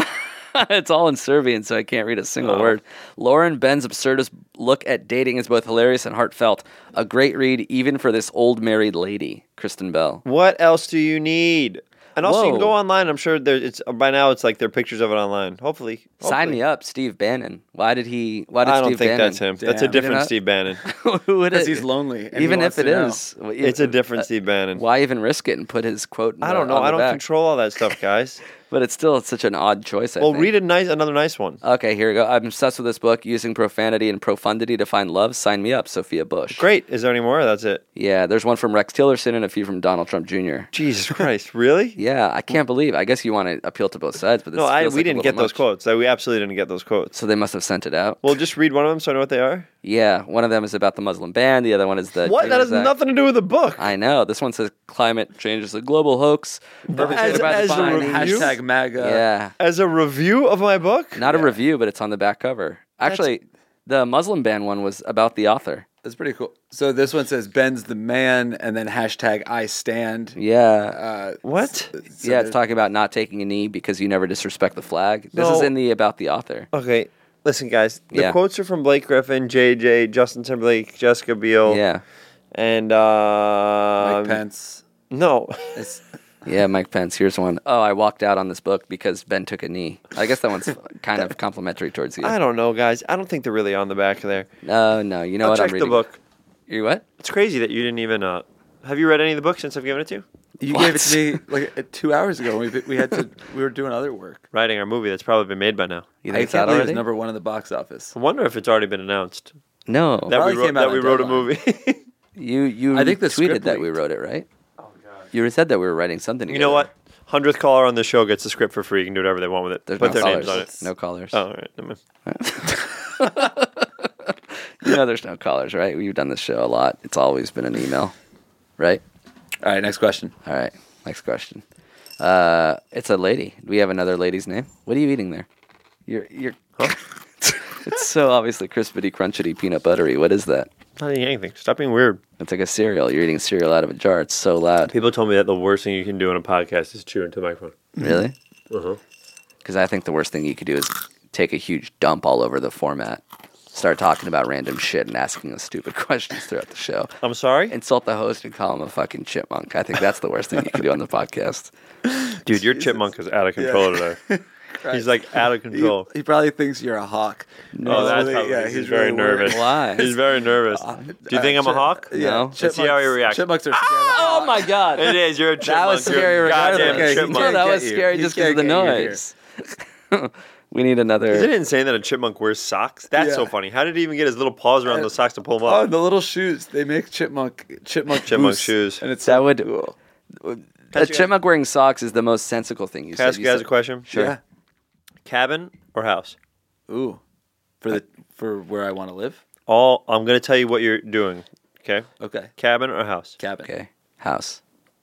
Speaker 6: It's all in Serbian, so I can't read a single
Speaker 9: Oh.
Speaker 6: word. Lauren Ben's absurdist look at dating is both hilarious and heartfelt. A great read, even for this old married lady, Kristen Bell.
Speaker 9: What else do you need? And also, you can
Speaker 6: Whoa.
Speaker 9: go online. I'm sure there. It's by now. It's like there are pictures of it online. Hopefully,
Speaker 6: Sign
Speaker 9: hopefully.
Speaker 6: me up, Steve Bannon. Why did he? Why did
Speaker 9: I don't
Speaker 6: Steve
Speaker 9: think
Speaker 6: Bannon?
Speaker 9: that's him. That's a
Speaker 8: Damn.
Speaker 9: different
Speaker 6: Not?
Speaker 9: Steve Bannon.
Speaker 6: Who would
Speaker 8: Because
Speaker 6: it?
Speaker 8: he's lonely. and he
Speaker 6: Even
Speaker 8: wants
Speaker 6: if it
Speaker 8: to know.
Speaker 6: is, well,
Speaker 9: It's a different
Speaker 6: uh,
Speaker 9: Steve Bannon.
Speaker 6: Why even risk it and put his quote? In
Speaker 9: I
Speaker 6: the-
Speaker 9: don't know.
Speaker 6: on the
Speaker 9: I don't
Speaker 6: back?
Speaker 9: control all that stuff, guys.
Speaker 6: But it's still such an odd choice. I
Speaker 9: well,
Speaker 6: think.
Speaker 9: read a nice, another nice one.
Speaker 6: Okay, here we go. I'm obsessed with this book. Using profanity and profundity to find love. Sign me up, Sophia Bush.
Speaker 9: Great. Is there any more? That's it.
Speaker 6: Yeah, there's one from Rex Tillerson and a few from Donald Trump Junior
Speaker 9: Jesus Christ, really?
Speaker 6: Yeah, I can't believe. I guess you want to appeal to both sides, but this
Speaker 9: No, I,
Speaker 6: feels
Speaker 9: we
Speaker 6: like a
Speaker 9: didn't
Speaker 6: little
Speaker 9: get those
Speaker 6: much.
Speaker 9: quotes. We absolutely didn't get those quotes.
Speaker 6: So they must have sent it out.
Speaker 9: Well, just read one of them so I know what they are.
Speaker 6: Yeah, one of them is about the Muslim ban. The other one is the
Speaker 9: What? That has
Speaker 6: Dreamers Act.
Speaker 9: nothing to do with the book.
Speaker 6: I know. This one says climate change is a global hoax.
Speaker 9: As, as a
Speaker 6: defining-
Speaker 9: review?
Speaker 8: Hashtag MAGA.
Speaker 6: Yeah,
Speaker 9: As a review of my book?
Speaker 6: not a review, but it's on the back cover. Actually, the Muslim ban one was about the author.
Speaker 8: That's pretty cool. So this one says Ben's the man, and then hashtag I stand.
Speaker 6: Yeah,
Speaker 8: Uh,
Speaker 9: What?
Speaker 8: so
Speaker 6: yeah, it's
Speaker 8: there's-
Speaker 6: talking about not taking a knee because you never disrespect the flag. This
Speaker 9: No.
Speaker 6: is in the about the author.
Speaker 9: Okay, listen, guys. The
Speaker 6: Yeah.
Speaker 9: quotes are from Blake Griffin, J J, Justin Timberlake, Jessica Biel,
Speaker 6: Yeah,
Speaker 9: and uh,
Speaker 8: Mike Pence.
Speaker 9: No,
Speaker 8: It's,
Speaker 6: yeah, Mike Pence. Here's one. Oh, I walked out on this book because Ben took a knee. I guess that one's kind of complimentary towards you.
Speaker 9: I don't know, guys. I don't think they're really on the back of there.
Speaker 6: No, no. You know
Speaker 9: I'll
Speaker 6: what?
Speaker 9: check
Speaker 6: I'm
Speaker 9: the
Speaker 6: reading.
Speaker 9: book.
Speaker 6: You what?
Speaker 9: It's crazy that you didn't even. Uh, have you read any of the books since I've given it to you?
Speaker 8: you gave it to me like uh, two hours ago. We we had to. We were doing other work.
Speaker 9: Writing our movie that's probably been made by now.
Speaker 6: You
Speaker 8: I
Speaker 6: think it's
Speaker 8: can't
Speaker 6: out
Speaker 8: believe
Speaker 6: already?
Speaker 8: it's number one in the box office.
Speaker 9: I wonder if it's already been announced
Speaker 6: No.
Speaker 9: that we
Speaker 8: Probably
Speaker 9: wrote,
Speaker 8: came out
Speaker 9: that
Speaker 8: on
Speaker 9: we wrote a
Speaker 8: deadline.
Speaker 9: movie.
Speaker 6: You you
Speaker 8: I think the
Speaker 6: tweeted
Speaker 8: script
Speaker 6: that we
Speaker 8: leaked.
Speaker 6: wrote it, right? Oh god. You said that we were writing something
Speaker 9: You
Speaker 6: together.
Speaker 9: know what? Hundredth caller on the show gets the script for free. You can do whatever they want with it.
Speaker 6: There's
Speaker 9: Put
Speaker 6: no
Speaker 9: their
Speaker 6: callers.
Speaker 9: names on it.
Speaker 6: No callers.
Speaker 9: Oh, all right. Never mind.
Speaker 6: You know there's no callers, right? We've done this show a lot. It's always been an email. Right?
Speaker 8: All right, next question.
Speaker 6: All right. Next question. Uh it's a lady. Do we have another lady's name? What are you eating there? You're you're It's so obviously crispity, crunchity, peanut buttery. What is that?
Speaker 9: Not eating anything. Stop being weird.
Speaker 6: It's like a cereal. You're eating cereal out of a jar. It's so loud.
Speaker 9: People told me that the worst thing you can do on a podcast is chew into the microphone.
Speaker 6: Really?
Speaker 9: Uh-huh.
Speaker 6: Because I think the worst thing you could do is take a huge dump all over the format, start talking about random shit and asking us stupid questions throughout the show.
Speaker 9: I'm sorry?
Speaker 6: Insult the host and call him a fucking chipmunk. I think that's the worst thing you can do on the podcast.
Speaker 9: Dude, your chipmunk is out of control today. He's like out of control.
Speaker 8: He, he probably thinks you're a hawk.
Speaker 9: Oh, that's
Speaker 8: really-
Speaker 9: probably,
Speaker 8: yeah,
Speaker 9: he's,
Speaker 8: he's
Speaker 9: very
Speaker 8: really worried.
Speaker 9: nervous.
Speaker 6: Why?
Speaker 9: He's very nervous. Do you think I'm a
Speaker 8: chip-
Speaker 9: hawk?
Speaker 8: Yeah,
Speaker 6: No.
Speaker 9: Let's see how he
Speaker 8: chipmunks-
Speaker 9: reacts.
Speaker 8: Chipmunks are scared.
Speaker 6: Oh my god.
Speaker 9: It is. You're a chipmunk.
Speaker 6: That was
Speaker 9: You're a
Speaker 6: scary
Speaker 9: goddamn
Speaker 6: regardless.
Speaker 8: Okay, he
Speaker 9: chipmunk.
Speaker 6: No,
Speaker 8: can't
Speaker 6: that
Speaker 8: get
Speaker 6: was
Speaker 8: you.
Speaker 6: scary
Speaker 8: He
Speaker 6: just because of the
Speaker 8: can't get you
Speaker 6: noise. We need another.
Speaker 9: Isn't it insane that a chipmunk wears socks? That's
Speaker 8: Yeah.
Speaker 9: so funny. How did he even get his little paws around those socks to pull them
Speaker 8: Oh,
Speaker 9: up?
Speaker 8: the little shoes. They make chipmunk chipmunk
Speaker 9: Chipmunk
Speaker 8: boots,
Speaker 9: shoes.
Speaker 8: and it's
Speaker 6: That
Speaker 8: so
Speaker 6: would-
Speaker 8: cool.
Speaker 6: A chipmunk wearing socks is the most sensical thing you
Speaker 9: Can I
Speaker 6: said.
Speaker 9: ask you guys a question?
Speaker 6: Sure.
Speaker 8: Yeah.
Speaker 9: Cabin or house?
Speaker 8: Ooh, for the for where I want to live.
Speaker 9: All I'm going to tell you what you're doing. Okay.
Speaker 8: Okay,
Speaker 9: Cabin or house?
Speaker 8: cabin.
Speaker 6: Okay. House.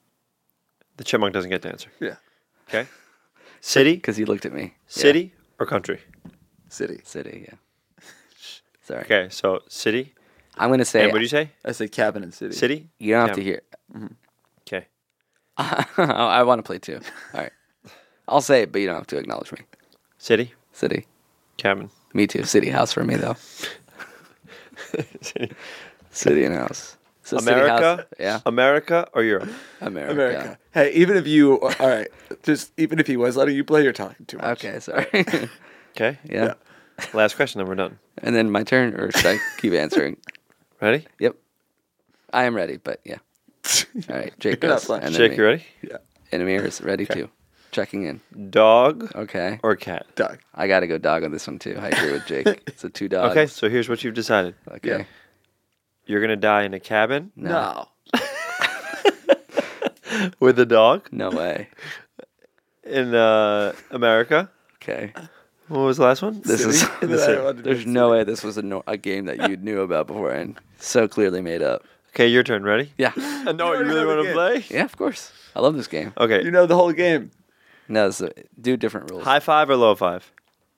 Speaker 9: The chipmunk doesn't get to answer.
Speaker 8: Yeah,
Speaker 9: Okay. City?
Speaker 6: Because he looked at me. Yeah.
Speaker 9: City or country?
Speaker 8: city.
Speaker 6: City, yeah. Sorry.
Speaker 9: Okay. So city.
Speaker 6: I'm going to say,
Speaker 9: And what do you say?
Speaker 8: I say cabin and city.
Speaker 9: City?
Speaker 6: you don't have to
Speaker 9: Cabin.
Speaker 6: hear.
Speaker 9: Okay.
Speaker 6: I want to play too. All right. I'll say it, but you don't have to acknowledge me.
Speaker 9: City?
Speaker 6: City.
Speaker 9: Cabin.
Speaker 6: Me too. City house for me, though.
Speaker 9: City.
Speaker 6: City and house. So city
Speaker 9: America?
Speaker 6: house- yeah.
Speaker 9: America or Europe?
Speaker 6: America.
Speaker 8: America. Hey, even if you, all right, just even if he was letting you play, you're talking too much.
Speaker 6: Okay, sorry.
Speaker 9: Okay.
Speaker 6: yeah.
Speaker 9: Last question, then we're done.
Speaker 6: And then my turn, or should I keep answering?
Speaker 9: Ready?
Speaker 6: Yep. I am ready, but yeah. All right, Jake
Speaker 8: You're not
Speaker 6: goes.
Speaker 8: playing.
Speaker 6: And then
Speaker 9: Jake,
Speaker 6: me.
Speaker 9: you ready?
Speaker 6: And Amir is ready too. Checking in.
Speaker 9: Dog
Speaker 6: Okay.
Speaker 9: or cat?
Speaker 8: Doug.
Speaker 6: I got to go dog on this one too. I agree with Jake. It's a two dogs.
Speaker 9: Okay, so here's what you've decided.
Speaker 6: Okay.
Speaker 8: Yeah.
Speaker 9: You're going to die in a cabin
Speaker 6: No.
Speaker 9: with a dog
Speaker 6: No way.
Speaker 9: in uh, America.
Speaker 6: Okay.
Speaker 9: What was the last one?
Speaker 6: This is.
Speaker 9: In the city.
Speaker 6: There's no way this was a, no, a game that you knew about before and so clearly made up.
Speaker 9: Okay, your turn. Ready?
Speaker 6: Yeah.
Speaker 9: I know you
Speaker 8: already
Speaker 9: really
Speaker 8: know the
Speaker 9: want to
Speaker 8: game.
Speaker 9: play?
Speaker 6: Yeah, of course. I love this game.
Speaker 9: Okay.
Speaker 8: You know the whole game.
Speaker 6: No, so do different rules.
Speaker 9: High five or low five?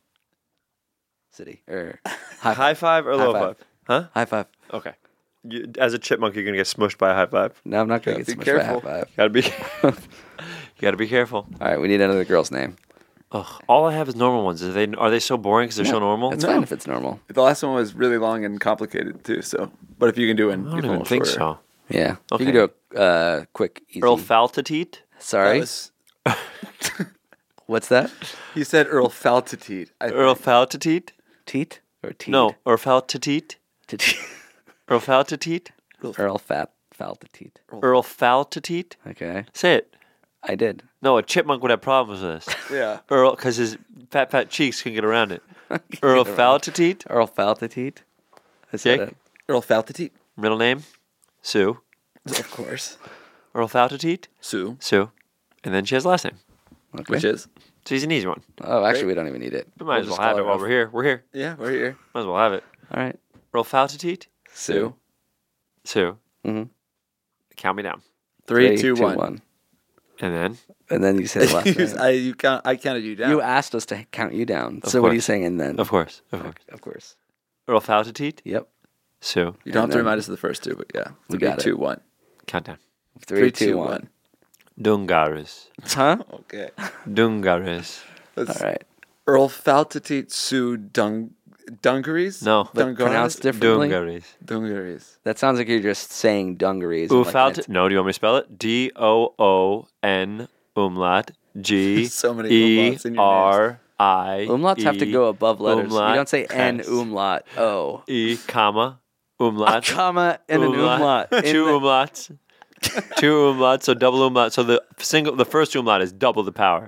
Speaker 6: City or high,
Speaker 9: High five or
Speaker 6: High
Speaker 9: low
Speaker 6: five.
Speaker 9: five? Huh?
Speaker 6: high five.
Speaker 9: Okay. You, as a chipmunk, you're going to get smushed by a high five.
Speaker 6: No, I'm not gonna
Speaker 8: Yeah,
Speaker 6: get
Speaker 8: be
Speaker 6: so much by high
Speaker 8: careful.
Speaker 6: five.
Speaker 9: Gotta be, you gotta be careful.
Speaker 6: All right, we need another girl's name.
Speaker 9: Ugh, all I have is normal ones. Are they are they so boring because they're so normal?
Speaker 6: It's
Speaker 8: No.
Speaker 6: fine if it's normal.
Speaker 8: The last one was really long and complicated too. So, but if you can do it,
Speaker 9: I don't even think so.
Speaker 6: Yeah.
Speaker 9: Okay.
Speaker 6: You can do a uh, quick, easy.
Speaker 9: Earl Faltiteet?
Speaker 6: Sorry.
Speaker 8: That was
Speaker 6: What's that?
Speaker 8: He said Earl Faltiteat. I think.
Speaker 9: Earl Faltiteat?
Speaker 6: Teat or teat?
Speaker 9: No, Earl Faltiteat.
Speaker 6: Teat.
Speaker 9: Earl Faltiteat.
Speaker 6: Earl Fat Faltiteat.
Speaker 9: Earl Faltiteat.
Speaker 6: Okay,
Speaker 9: Say it.
Speaker 6: I did.
Speaker 9: No, a chipmunk would have problems with this.
Speaker 8: Yeah.
Speaker 9: Earl, because his fat, fat cheeks can get around it. Earl Faltiteat.
Speaker 6: Earl Faltiteat. I said
Speaker 9: Jake?
Speaker 6: it.
Speaker 8: Earl Faltiteat.
Speaker 9: Middle name? Sue.
Speaker 8: Of course.
Speaker 9: Earl Faltiteat.
Speaker 8: Sue.
Speaker 9: Sue. And then she has last name.
Speaker 6: Okay.
Speaker 8: Which is?
Speaker 9: So he's an easy one.
Speaker 6: Oh, actually, we don't even need it.
Speaker 9: We might
Speaker 6: We'll
Speaker 9: as well
Speaker 6: just
Speaker 9: have
Speaker 6: call
Speaker 9: it while
Speaker 6: her
Speaker 9: we're here. We're here.
Speaker 8: Yeah, we're here.
Speaker 9: Might as well have it.
Speaker 6: All right.
Speaker 9: Earl Faltiteat.
Speaker 6: Sue.
Speaker 9: Sue.
Speaker 6: Mm-hmm.
Speaker 9: Count me down.
Speaker 8: Three, two, one.
Speaker 9: And then?
Speaker 6: And then you say the last
Speaker 8: You-
Speaker 6: name.
Speaker 8: I, you count, I counted you down.
Speaker 6: You asked us to count you down.
Speaker 9: Of
Speaker 6: so what are you
Speaker 9: course.
Speaker 6: saying? And then,
Speaker 9: Of course. Of course.
Speaker 6: of course.
Speaker 9: Earl Faltiteat.
Speaker 6: Yep.
Speaker 9: Sue.
Speaker 8: You don't have
Speaker 6: And
Speaker 8: to
Speaker 6: then-
Speaker 8: remind us of the first two, but yeah.
Speaker 6: We
Speaker 8: Three,
Speaker 6: got it.
Speaker 8: two, one.
Speaker 9: Countdown.
Speaker 6: Three, two, one.
Speaker 9: Dungaris.
Speaker 6: Huh?
Speaker 8: Okay.
Speaker 9: Dungaris.
Speaker 8: Let's,
Speaker 6: All right.
Speaker 8: Earl Faltiteat Sue Dung Dungarees?
Speaker 9: No.
Speaker 6: But
Speaker 8: Dungaris?
Speaker 6: pronounced differently.
Speaker 9: Dungaris.
Speaker 8: Dungarees.
Speaker 6: That sounds like you're just saying dungarees.
Speaker 9: Ooh,
Speaker 6: and like
Speaker 9: Falt-
Speaker 6: it's-
Speaker 9: No, do you want me to spell it? D O O N umlaut G
Speaker 8: So many
Speaker 9: E
Speaker 8: umlauts in your
Speaker 9: R I.
Speaker 6: Umlauts have to
Speaker 9: E
Speaker 6: go above letters.
Speaker 9: umlaut
Speaker 6: you don't say N
Speaker 9: S.
Speaker 6: umlaut O.
Speaker 9: E comma
Speaker 6: A
Speaker 9: umlaut.
Speaker 6: comma and an umlaut. In
Speaker 9: Two
Speaker 6: the-
Speaker 9: umlauts. Two umlauts, so double umlaut. So the single, the first umlaut is double the power.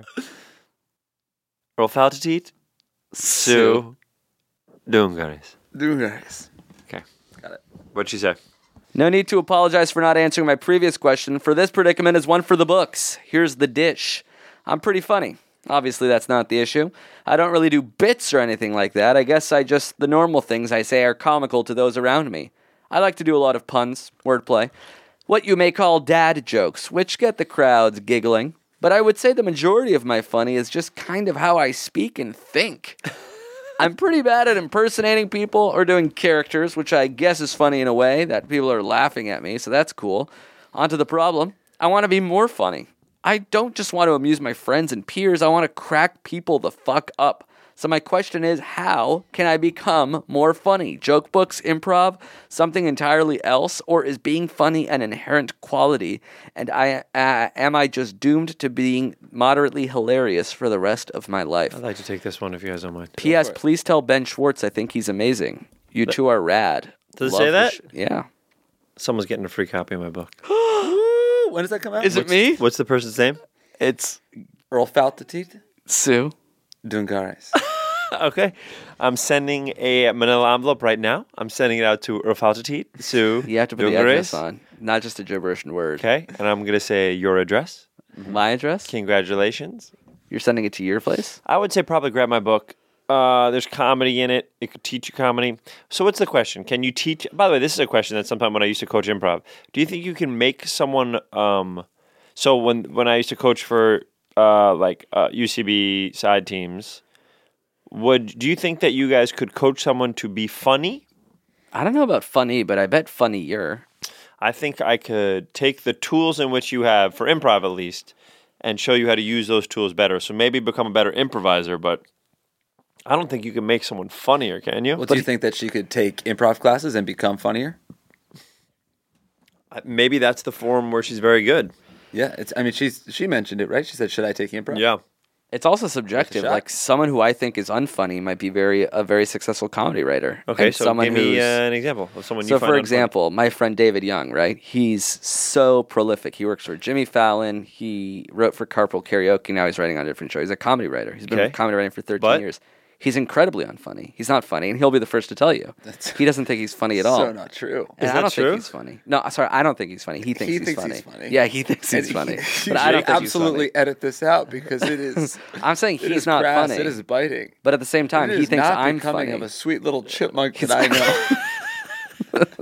Speaker 9: Earl Faltiteat, Sue, Dungaris.
Speaker 8: Dungarees.
Speaker 9: Okay.
Speaker 8: Got it.
Speaker 9: What'd she say?
Speaker 6: No need to apologize for not answering my previous question, for this predicament is one for the books. Here's the dish. I'm pretty funny. Obviously, that's not the issue. I don't really do bits or anything like that. I guess I just, the normal things I say are comical to those around me. I like to do a lot of puns, wordplay, what you may call dad jokes, which get the crowds giggling. But I would say the majority of my funny is just kind of how I speak and think. I'm pretty bad at impersonating people or doing characters, which I guess is funny in a way that people are laughing at me, so that's cool. On to the problem. I want to be more funny. I don't just want to amuse my friends and peers, I want to crack people the fuck up. So my question is, how can I become more funny? Joke books, improv, something entirely else, or is being funny an inherent quality? And I uh, am I just doomed to being moderately hilarious for the rest of my life?
Speaker 9: I'd like to take this one if you guys don't mind.
Speaker 6: P S. Please tell Ben Schwartz I think he's amazing. You two are rad.
Speaker 9: Does it
Speaker 6: Love
Speaker 9: say
Speaker 6: the
Speaker 9: that?
Speaker 6: sh- yeah.
Speaker 9: Someone's getting a free copy of my book.
Speaker 8: Ooh, when does that come out?
Speaker 6: Is it me?
Speaker 9: What's the person's name?
Speaker 6: It's
Speaker 8: Earl Faltiteat?
Speaker 6: Sue.
Speaker 8: Dungarees.
Speaker 9: Okay. I'm sending a manila envelope right now. I'm sending it out to Earl Faltiteat, Sue.
Speaker 6: You have to put the
Speaker 9: Dungarees.
Speaker 6: address on, not just a gibberish word.
Speaker 9: Okay. And I'm going to say your address.
Speaker 6: My address?
Speaker 9: Congratulations.
Speaker 6: You're sending it to your place?
Speaker 9: I would say probably grab my book. Uh, there's comedy in it. It could teach you comedy. So what's the question? Can you teach? By the way, this is a question that sometime when I used to coach improv. Do you think you can make someone? Um, so when when I used to coach for uh, like uh, U C B side teams, would do you think that you guys could coach someone to be funny?
Speaker 6: I don't know about funny, but I bet funnier.
Speaker 9: I think I could take the tools in which you have for improv at least, and show you how to use those tools better. So maybe become a better improviser, but. I don't think you can make someone funnier, can you?
Speaker 8: Well, do you think that she could take improv classes and become funnier?
Speaker 9: Uh, Maybe that's the form where she's very good.
Speaker 8: Yeah, it's. I mean, she's she mentioned it, right? She said, "Should I take improv?"
Speaker 9: Yeah.
Speaker 6: It's also subjective.
Speaker 8: shot.
Speaker 6: Like someone who I think is unfunny might be very a very successful comedy writer.
Speaker 9: Okay,
Speaker 6: And
Speaker 9: so
Speaker 6: someone
Speaker 9: give me uh,
Speaker 6: who's-
Speaker 9: an example of someone
Speaker 6: So,
Speaker 9: you find
Speaker 6: for
Speaker 9: unfunny.
Speaker 6: example, my friend David Young, right? He's so prolific. He works for Jimmy Fallon. He wrote for Carpool Karaoke. Now he's writing on a different show. He's a comedy writer. He's been
Speaker 9: Okay.
Speaker 6: comedy writing for thirteen
Speaker 9: But-
Speaker 6: years. He's incredibly unfunny. He's not funny, and he'll be the first to tell you. He doesn't think he's funny at all.
Speaker 8: So not true.
Speaker 6: And
Speaker 9: Is
Speaker 6: I
Speaker 9: that
Speaker 6: don't
Speaker 9: true?
Speaker 6: think he's funny. No, sorry, I don't think he's funny. He thinks,
Speaker 8: He
Speaker 6: he's,
Speaker 8: thinks
Speaker 6: funny.
Speaker 8: he's funny.
Speaker 6: Yeah, he thinks he's
Speaker 8: And
Speaker 6: funny.
Speaker 8: you
Speaker 6: But I
Speaker 8: should
Speaker 6: don't think
Speaker 8: absolutely
Speaker 6: he's funny.
Speaker 8: edit this out because it is.
Speaker 6: I'm saying
Speaker 8: it
Speaker 6: he's
Speaker 8: is
Speaker 6: not
Speaker 8: crass,
Speaker 6: funny.
Speaker 8: It is biting.
Speaker 6: But at the same time,
Speaker 8: It
Speaker 6: he
Speaker 8: is
Speaker 6: thinks
Speaker 8: not
Speaker 6: I'm
Speaker 8: becoming
Speaker 6: funny.
Speaker 8: of a sweet little chipmunk that I know.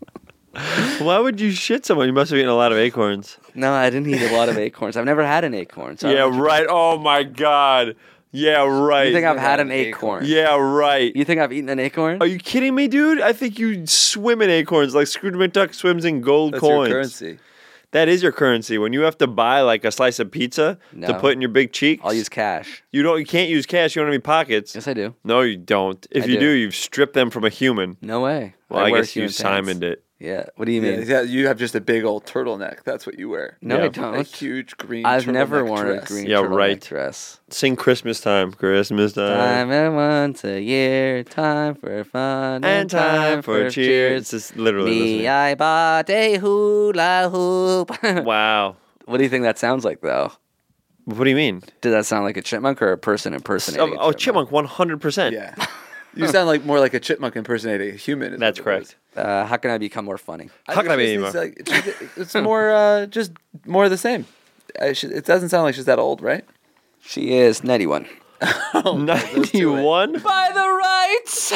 Speaker 9: Why would you shit someone? You must have eaten a lot of acorns.
Speaker 6: No, I didn't eat a lot of acorns. I've never had an acorn. So I
Speaker 9: Yeah,
Speaker 6: don't know.
Speaker 9: right. Oh my god. Yeah, right.
Speaker 6: You think I've had an
Speaker 8: an acorn.
Speaker 6: acorn?
Speaker 9: Yeah, right.
Speaker 6: You think I've eaten an acorn?
Speaker 9: Are you kidding me, dude? I think you swim in acorns like Scrooge McDuck swims in gold
Speaker 8: That's
Speaker 9: coins.
Speaker 8: your currency.
Speaker 9: That is your currency. When you have to buy like a slice of pizza to
Speaker 6: No.
Speaker 9: put in your big cheeks,
Speaker 6: I'll use cash.
Speaker 9: You don't. You can't use cash. You don't have any pockets.
Speaker 6: Yes, I do.
Speaker 9: No, you don't. If
Speaker 6: I
Speaker 9: you
Speaker 6: do.
Speaker 9: do, you've stripped them from a human.
Speaker 6: No way.
Speaker 9: Well, I,
Speaker 6: wear
Speaker 9: guess you
Speaker 6: human pants.
Speaker 9: Simoned it.
Speaker 6: Yeah. What do you
Speaker 8: Yeah,
Speaker 6: mean?
Speaker 8: yeah, you have just a big old turtleneck. That's what you wear.
Speaker 6: No,
Speaker 9: Yeah.
Speaker 6: I don't.
Speaker 8: A huge green.
Speaker 6: I've never
Speaker 8: turtleneck
Speaker 6: worn
Speaker 8: dress.
Speaker 6: a green
Speaker 9: Yeah,
Speaker 6: turtleneck
Speaker 9: right.
Speaker 6: dress.
Speaker 9: Sing Christmas time, Christmas time.
Speaker 6: Time and once a year, time for fun
Speaker 9: And time for cheers. It's literally
Speaker 6: Me,
Speaker 9: listening.
Speaker 6: I bought a hula hoop.
Speaker 9: Wow.
Speaker 6: What do you think that sounds like, though?
Speaker 9: What do you mean?
Speaker 6: Does that sound like a chipmunk or a person impersonating?
Speaker 9: Oh,
Speaker 6: a
Speaker 9: oh, chipmunk, one hundred percent.
Speaker 8: Yeah. You sound like more like a chipmunk impersonating a human. is
Speaker 9: That's
Speaker 8: what it
Speaker 9: correct.
Speaker 8: is.
Speaker 6: Uh, how can I become more funny?
Speaker 8: I
Speaker 9: How
Speaker 8: think
Speaker 9: can I be
Speaker 8: it's just-
Speaker 9: anymore?
Speaker 8: It's, like, it's, it's more, uh, just more of the same. I should, it doesn't sound like she's that old, right?
Speaker 6: She is ninety-one.
Speaker 9: ninety-one?
Speaker 6: By the rights.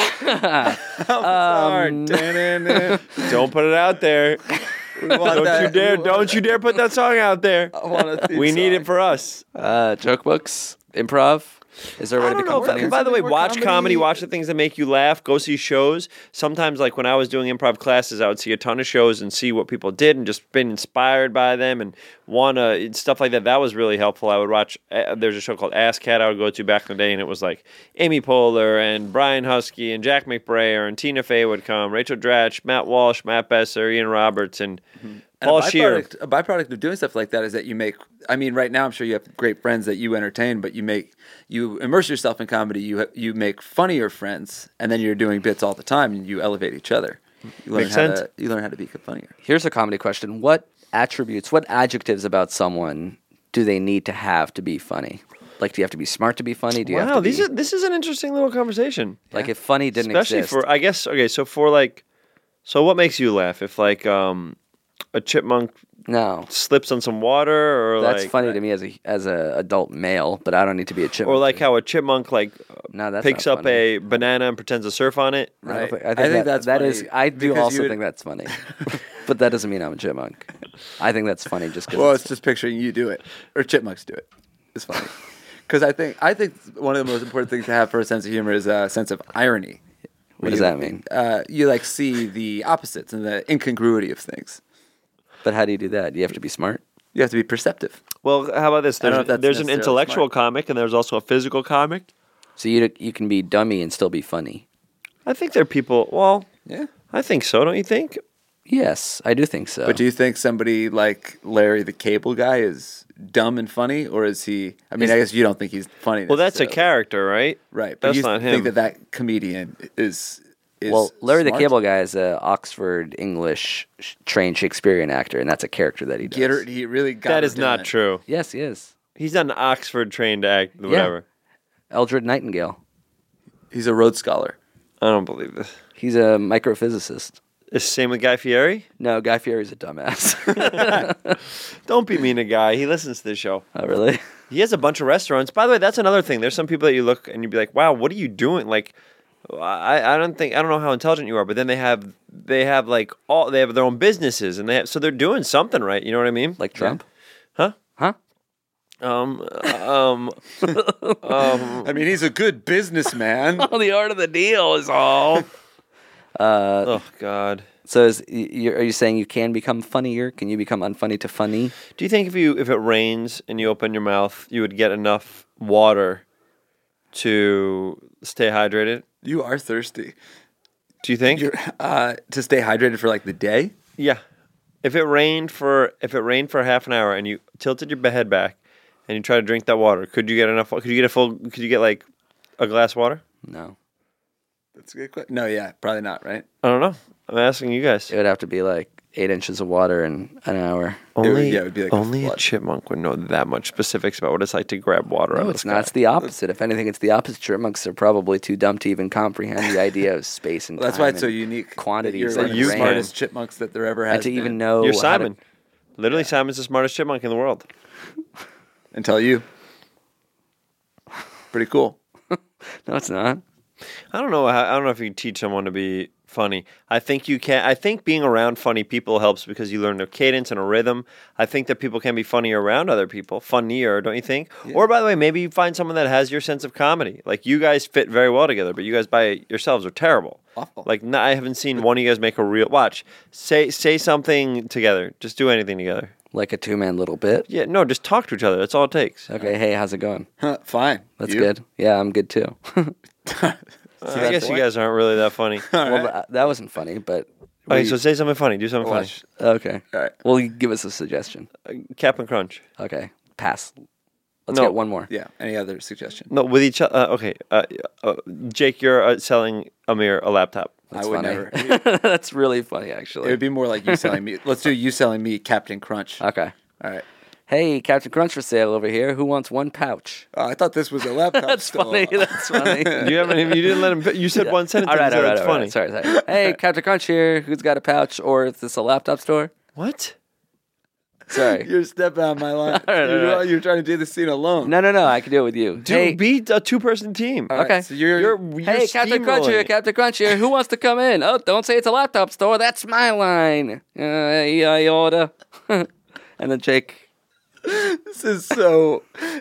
Speaker 8: Um,
Speaker 9: Don't put it out there. Don't you dare! Don't you dare put that song out there.
Speaker 8: I want a theme
Speaker 9: We need
Speaker 8: song.
Speaker 9: it for us.
Speaker 6: uh, joke books, improv. Is there a way
Speaker 9: I
Speaker 6: to
Speaker 9: don't
Speaker 6: become
Speaker 9: know.
Speaker 6: funnier?
Speaker 9: If, by the way,
Speaker 8: More
Speaker 9: watch comedy.
Speaker 8: comedy.
Speaker 9: watch the things that make you laugh, go see shows. Sometimes, like when I was doing improv classes, I would see a ton of shows and see what people did and just been inspired by them and want to, stuff like that. That was really helpful. I would watch, uh, there's a show called Ass Cat I would go to back in the day, and it was like Amy Poehler and Brian Husky and Jack McBrayer and Tina Fey would come, Rachel Dratch, Matt Walsh, Matt Besser, Ian Roberts, and
Speaker 8: And
Speaker 9: Paul
Speaker 8: a
Speaker 9: Scheer.
Speaker 8: byproduct, a byproduct of doing stuff like that is that you make. I mean, right now I'm sure you have great friends that you entertain, but you make you immerse yourself in comedy. You ha- you make funnier friends, and then you're doing bits all the time, and you elevate each other. You learn
Speaker 9: Makes
Speaker 8: how
Speaker 9: sense.
Speaker 8: To, you learn how to be funnier.
Speaker 6: Here's a comedy question. What attributes, what adjectives about someone do they need to have to be funny? Like, do you have to be smart to be funny? Do you have
Speaker 9: Wow,
Speaker 6: to be,
Speaker 9: these are, this is an interesting little conversation.
Speaker 6: like, if funny didn't
Speaker 9: Especially
Speaker 6: exist?
Speaker 9: for, I guess, okay, so for like, so what makes you laugh? If like um, a chipmunk
Speaker 6: no.
Speaker 9: slips on some water, or
Speaker 6: That's
Speaker 9: like,
Speaker 6: funny to me as a as a adult male, but I don't need to be a chipmunk.
Speaker 9: or like how a chipmunk like
Speaker 6: no, that's
Speaker 9: picks
Speaker 6: not
Speaker 9: up
Speaker 6: funny.
Speaker 9: a banana and pretends to surf on it.
Speaker 6: I, don't
Speaker 8: Right.
Speaker 6: think, I
Speaker 8: I
Speaker 6: think,
Speaker 8: think
Speaker 6: that,
Speaker 8: that's
Speaker 6: that
Speaker 8: funny
Speaker 6: is. I do
Speaker 8: because
Speaker 6: also
Speaker 8: you would-
Speaker 6: think that's funny, but that doesn't mean I'm a chipmunk. I think that's funny just because.
Speaker 8: Well, it's just picturing you do it, or chipmunks do it. It's funny because I think I think one of the most important things to have for a sense of humor is a sense of irony.
Speaker 6: What does
Speaker 8: You-
Speaker 6: that mean?
Speaker 8: Uh, you like see the opposites and the incongruity of things.
Speaker 6: But how do you do that? You have to be smart.
Speaker 8: You have to be perceptive.
Speaker 9: Well, how about this?
Speaker 8: I don't know
Speaker 9: There's,
Speaker 8: if that's
Speaker 9: there's an
Speaker 8: necessarily
Speaker 9: intellectual
Speaker 8: smart.
Speaker 9: comic and there's also a physical comic.
Speaker 6: So you you can be dummy and still be funny.
Speaker 9: I think there are people. Well,
Speaker 8: Yeah.
Speaker 9: I think so. Don't you think?
Speaker 6: Yes, I do think so.
Speaker 8: But do you think somebody like Larry the Cable Guy is dumb and funny, or is he? I mean, I guess you don't think he's funny.
Speaker 9: Well, that's a
Speaker 8: necessarily.
Speaker 9: character, right?
Speaker 8: right? But
Speaker 9: That's
Speaker 8: you
Speaker 9: not
Speaker 8: think
Speaker 9: him.
Speaker 8: that that comedian is is
Speaker 6: well, Larry
Speaker 8: smart?
Speaker 6: the Cable Guy is a Oxford English sh- trained Shakespearean actor, and that's a character that he does.
Speaker 8: Get her, he really got
Speaker 9: That
Speaker 8: her
Speaker 9: is
Speaker 8: doing
Speaker 9: not
Speaker 8: it.
Speaker 9: true.
Speaker 6: Yes, he is.
Speaker 9: He's not an Oxford trained act. Whatever.
Speaker 6: Eldred Nightingale.
Speaker 8: He's a Rhodes Scholar.
Speaker 9: I don't believe this.
Speaker 6: He's a microphysicist.
Speaker 9: Is same with Guy Fieri?
Speaker 6: No, Guy Fieri's a dumbass.
Speaker 9: Don't be mean to Guy. He listens to this show.
Speaker 6: Oh, really?
Speaker 9: He has a bunch of restaurants. By the way, that's another thing. There's some people that you look and you'd be like, "Wow, what are you doing?" Like, I, I don't think I don't know how intelligent you are, but then they have they have like all they have their own businesses and they have, so they're doing something right. You know what I mean?
Speaker 6: Like Trump?
Speaker 9: Huh?
Speaker 6: Huh?
Speaker 9: Um, um, um.
Speaker 8: I mean, he's a good businessman.
Speaker 6: Oh, the art of the deal is all. Uh,
Speaker 9: Oh God.
Speaker 6: so is you, are you saying you can become funnier? Can you become unfunny to funny?
Speaker 9: Do you think if you if it rains and you open your mouth, you would get enough water to stay hydrated?
Speaker 8: You are thirsty.
Speaker 9: Do you think?
Speaker 8: You're, uh, to stay hydrated for like the day.
Speaker 9: Yeah. If it rained for if it rained for half an hour and you tilted your head back and you try to drink that water, could you get enough? Could you get a full? Could you get like a glass of water?
Speaker 6: No.
Speaker 8: That's a good question. No, yeah, probably not. Right?
Speaker 9: I don't know. I'm asking you guys.
Speaker 6: It would have to be like eight inches of water in an hour.
Speaker 9: Only,
Speaker 8: yeah, it would be like a
Speaker 9: only a,
Speaker 8: flood.
Speaker 9: chipmunk would know that much specifics about what it's like to grab water out
Speaker 6: No,
Speaker 9: of
Speaker 6: it's
Speaker 9: the
Speaker 6: not.
Speaker 9: sky.
Speaker 6: It's the opposite. If anything, it's the opposite. Chipmunks are probably too dumb to even comprehend the idea of space and
Speaker 8: Well, that's
Speaker 6: time
Speaker 8: why it's so
Speaker 6: and
Speaker 8: unique.
Speaker 6: quantities
Speaker 8: You're
Speaker 6: and
Speaker 8: like
Speaker 9: you
Speaker 8: the
Speaker 9: can.
Speaker 8: smartest chipmunks that there ever has
Speaker 6: and to
Speaker 8: been.
Speaker 6: even know
Speaker 9: You're
Speaker 6: how to-
Speaker 9: Simon. Literally, Simon's the smartest chipmunk in the world.
Speaker 8: Until you. Pretty cool.
Speaker 6: No, it's not.
Speaker 9: I don't know. how- I don't know if you teach someone to be funny. I think you can. I think being around funny people helps because you learn a cadence and a rhythm. I think that people can be funny around other people, funnier, don't you think? Or by the way, maybe you find someone that has your sense of comedy. Like you guys fit very well together, but you guys by yourselves are terrible.
Speaker 8: Awful.
Speaker 9: Like n- I haven't seen one of you guys make a real watch. Say say something together. Just do anything together.
Speaker 6: Like a two-man little bit.
Speaker 9: Yeah, no, just talk to each other. That's all it takes.
Speaker 6: Okay, hey, how's it going?
Speaker 8: Huh, fine.
Speaker 6: That's
Speaker 8: You?
Speaker 6: good. Yeah, I'm good too.
Speaker 9: I guess you guys aren't really that funny.
Speaker 6: Well, th- that wasn't funny, but
Speaker 9: All right, so say something funny. Do something
Speaker 6: Watch. Okay.
Speaker 8: All right.
Speaker 6: Well, you give us a suggestion.
Speaker 9: funny. Uh, Captain Crunch.
Speaker 6: Okay. Pass. Let's
Speaker 9: No.
Speaker 6: get one more.
Speaker 8: Yeah. Any other suggestion?
Speaker 9: No, with each other. Uh, okay. Uh, uh, Jake, you're uh, selling Amir a laptop.
Speaker 6: That's
Speaker 8: I would
Speaker 6: funny.
Speaker 8: never.
Speaker 6: That's really funny,
Speaker 8: It
Speaker 6: actually.
Speaker 8: would be more like you selling me. Let's do you selling me Captain Crunch.
Speaker 6: Okay.
Speaker 8: All right.
Speaker 6: Hey, Captain Crunch for sale over here. Who wants one pouch?
Speaker 8: Oh, I thought this was a laptop.
Speaker 6: That's
Speaker 8: store.
Speaker 6: funny. That's funny.
Speaker 9: You haven't. even- You didn't let him. You said one sentence.
Speaker 6: All right,
Speaker 9: and
Speaker 6: all
Speaker 9: said
Speaker 6: right,
Speaker 9: it's
Speaker 6: all
Speaker 9: funny.
Speaker 6: right. Sorry, sorry. Hey, Captain Crunch here. Who's got a pouch? Or is this a laptop store?
Speaker 9: What?
Speaker 6: Sorry.
Speaker 8: You're stepping on my line.
Speaker 6: All right, all
Speaker 8: you're,
Speaker 6: right.
Speaker 8: you're trying to do the scene alone.
Speaker 6: No, no, no. I can do it with you.
Speaker 9: Dude,
Speaker 6: hey,
Speaker 9: be a two-person team.
Speaker 8: All right,
Speaker 6: okay.
Speaker 8: So you're,
Speaker 9: You're, you're
Speaker 6: hey, Captain Crunch
Speaker 9: steamrolling
Speaker 6: here.
Speaker 9: it.
Speaker 6: Captain Crunch here. Who wants to come in? Oh, don't say it's a laptop store. That's my line. Uh, yeah, I order. And then Jake,
Speaker 8: this is so.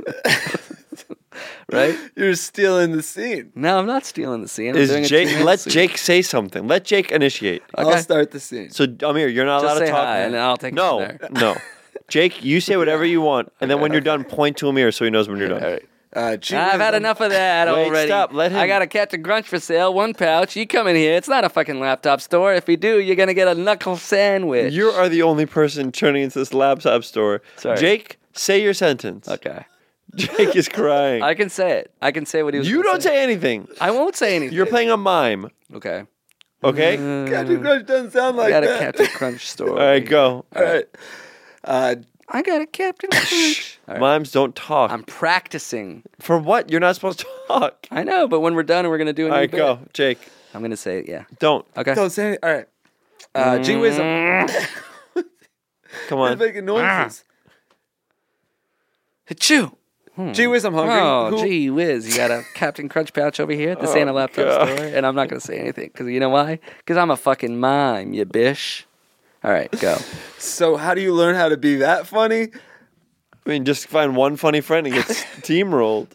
Speaker 6: right?
Speaker 8: You're stealing the scene.
Speaker 6: No, I'm not stealing the scene. I'm
Speaker 9: Is
Speaker 6: doing a
Speaker 9: Jake?
Speaker 6: two-man
Speaker 9: Let
Speaker 6: scene.
Speaker 9: Jake say something. Let Jake initiate.
Speaker 6: Okay.
Speaker 8: I'll start the scene.
Speaker 9: So Amir, you're not
Speaker 6: Just
Speaker 9: allowed to
Speaker 6: say
Speaker 9: talk.
Speaker 6: hi, and I'll take it
Speaker 9: no,
Speaker 6: from there.
Speaker 9: no. Jake, you say whatever you want, and then when you're done, point to Amir so he knows when you're done.
Speaker 6: All right.
Speaker 8: Uh, gee
Speaker 6: I've
Speaker 8: whiz,
Speaker 6: had
Speaker 8: I'm-
Speaker 6: enough of that
Speaker 9: Wait,
Speaker 6: already.
Speaker 9: stop, let him-
Speaker 6: I got a Captain Crunch for sale, one pouch. You come in here. It's not a fucking laptop store. If you do, you're going to get a knuckle sandwich.
Speaker 9: You are the only person turning into this laptop store.
Speaker 6: Sorry.
Speaker 9: Jake, say your sentence.
Speaker 6: Okay.
Speaker 9: Jake is crying.
Speaker 6: I can say it. I can say what he was
Speaker 9: you
Speaker 6: gonna
Speaker 9: don't say anything.
Speaker 6: I won't say anything.
Speaker 9: You're playing a mime.
Speaker 6: Okay.
Speaker 9: Okay.
Speaker 8: Captain Crunch doesn't sound
Speaker 6: I
Speaker 8: like
Speaker 6: got a
Speaker 8: that.
Speaker 6: Captain Crunch store.
Speaker 9: All right, go.
Speaker 8: All right. Uh,
Speaker 6: I got a Captain Crunch. All right.
Speaker 9: Mimes don't talk.
Speaker 6: I'm practicing.
Speaker 9: For what? You're not supposed to talk.
Speaker 6: I know, but when we're done, we're going to do a
Speaker 9: All
Speaker 6: new
Speaker 9: right,
Speaker 6: bit.
Speaker 9: go, Jake.
Speaker 6: I'm going to say it, yeah.
Speaker 9: Don't.
Speaker 6: Okay.
Speaker 8: don't say it. All right. Uh, gee whiz, I'm
Speaker 9: Come
Speaker 8: I'm
Speaker 9: on.
Speaker 8: making noises.
Speaker 6: Achoo.
Speaker 8: Gee whiz, I'm hungry.
Speaker 6: Oh,
Speaker 8: Who-
Speaker 6: gee whiz. You got a Captain Crunch pouch over here? This ain't a laptop
Speaker 9: God.
Speaker 6: store. And I'm not going to say anything. Because you know why? Because I'm a fucking mime, you bish. All right, go.
Speaker 8: So how do you learn how to be that funny?
Speaker 9: I mean, just find one funny friend and get steamrolled.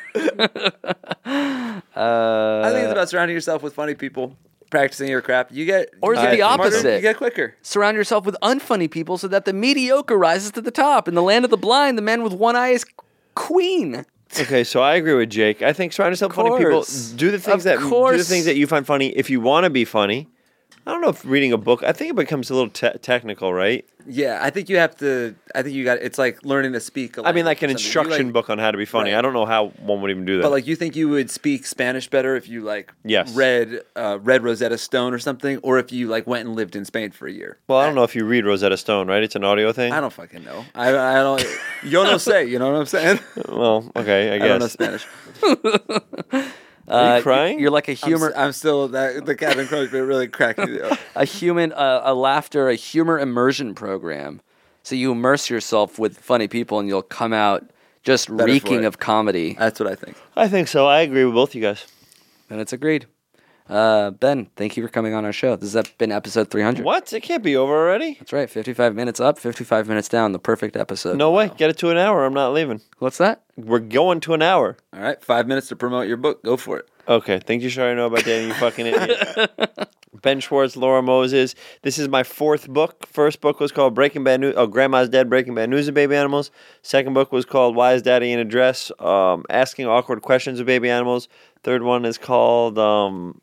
Speaker 6: Uh,
Speaker 8: I think it's about surrounding yourself with funny people, practicing your craft. You get
Speaker 6: Or is it
Speaker 8: you
Speaker 6: the
Speaker 8: get smarter,
Speaker 6: opposite?
Speaker 8: You get quicker.
Speaker 6: surround yourself with unfunny people so that the mediocre rises to the top. In the land of the blind, the man with one eye is queen.
Speaker 9: Okay, so I agree with Jake. I think surround yourself with funny people.
Speaker 6: course.
Speaker 9: Do the things
Speaker 6: Of
Speaker 9: that do the
Speaker 6: course.
Speaker 9: things that you find funny. If you want to be funny, I don't know if reading a book. I think it becomes a little te- technical, right?
Speaker 8: Yeah, I think you have to. I think you got. It's like learning to speak. A
Speaker 9: I mean,
Speaker 8: language
Speaker 9: like an
Speaker 8: or something. You,
Speaker 9: instruction
Speaker 8: like-
Speaker 9: book on how to be funny.
Speaker 8: Right.
Speaker 9: I don't know how one would even do that.
Speaker 8: But like, you think you would speak Spanish better if you like
Speaker 9: Yes.
Speaker 8: read uh, read Rosetta Stone or something, or if you like went and lived in Spain for a year.
Speaker 9: well, I don't know if you read Rosetta Stone, right? It's an audio thing.
Speaker 8: I don't fucking know. I I don't. Yo no sé. You know what I'm saying?
Speaker 9: Well, okay, I
Speaker 8: I
Speaker 9: guess.
Speaker 8: don't know Spanish.
Speaker 9: Are you
Speaker 6: Uh,
Speaker 9: crying?
Speaker 6: You're like a
Speaker 8: I'm,
Speaker 6: humor,
Speaker 8: s- I'm still that the Captain Crunch, but it really cracked me up.
Speaker 6: a human, uh, a laughter, a humor immersion program. So you immerse yourself with funny people, and you'll come out just
Speaker 8: Better for
Speaker 6: reeking
Speaker 8: it.
Speaker 6: of comedy.
Speaker 8: That's what I think.
Speaker 9: I think so. I agree with both you guys.
Speaker 6: And it's agreed. Uh, Ben, thank you for coming on our show. This has been episode three hundred.
Speaker 9: What? It can't be over already.
Speaker 6: That's right. fifty-five minutes up, fifty-five minutes down. The perfect episode.
Speaker 9: No way. Get it to an hour. I'm not leaving.
Speaker 6: What's that?
Speaker 9: We're going to an hour.
Speaker 8: All right, five minutes to promote your book. Go for it.
Speaker 9: Okay. Think you sure I know about dating, you fucking idiot. Ben Schwartz, Laura Moses. This is my fourth book. First book was called Breaking Bad News. Oh, Grandma's Dead, Breaking Bad News of Baby Animals. Second book was called Why is Daddy in a Dress? Um, Asking Awkward Questions of Baby Animals. Third one is called um,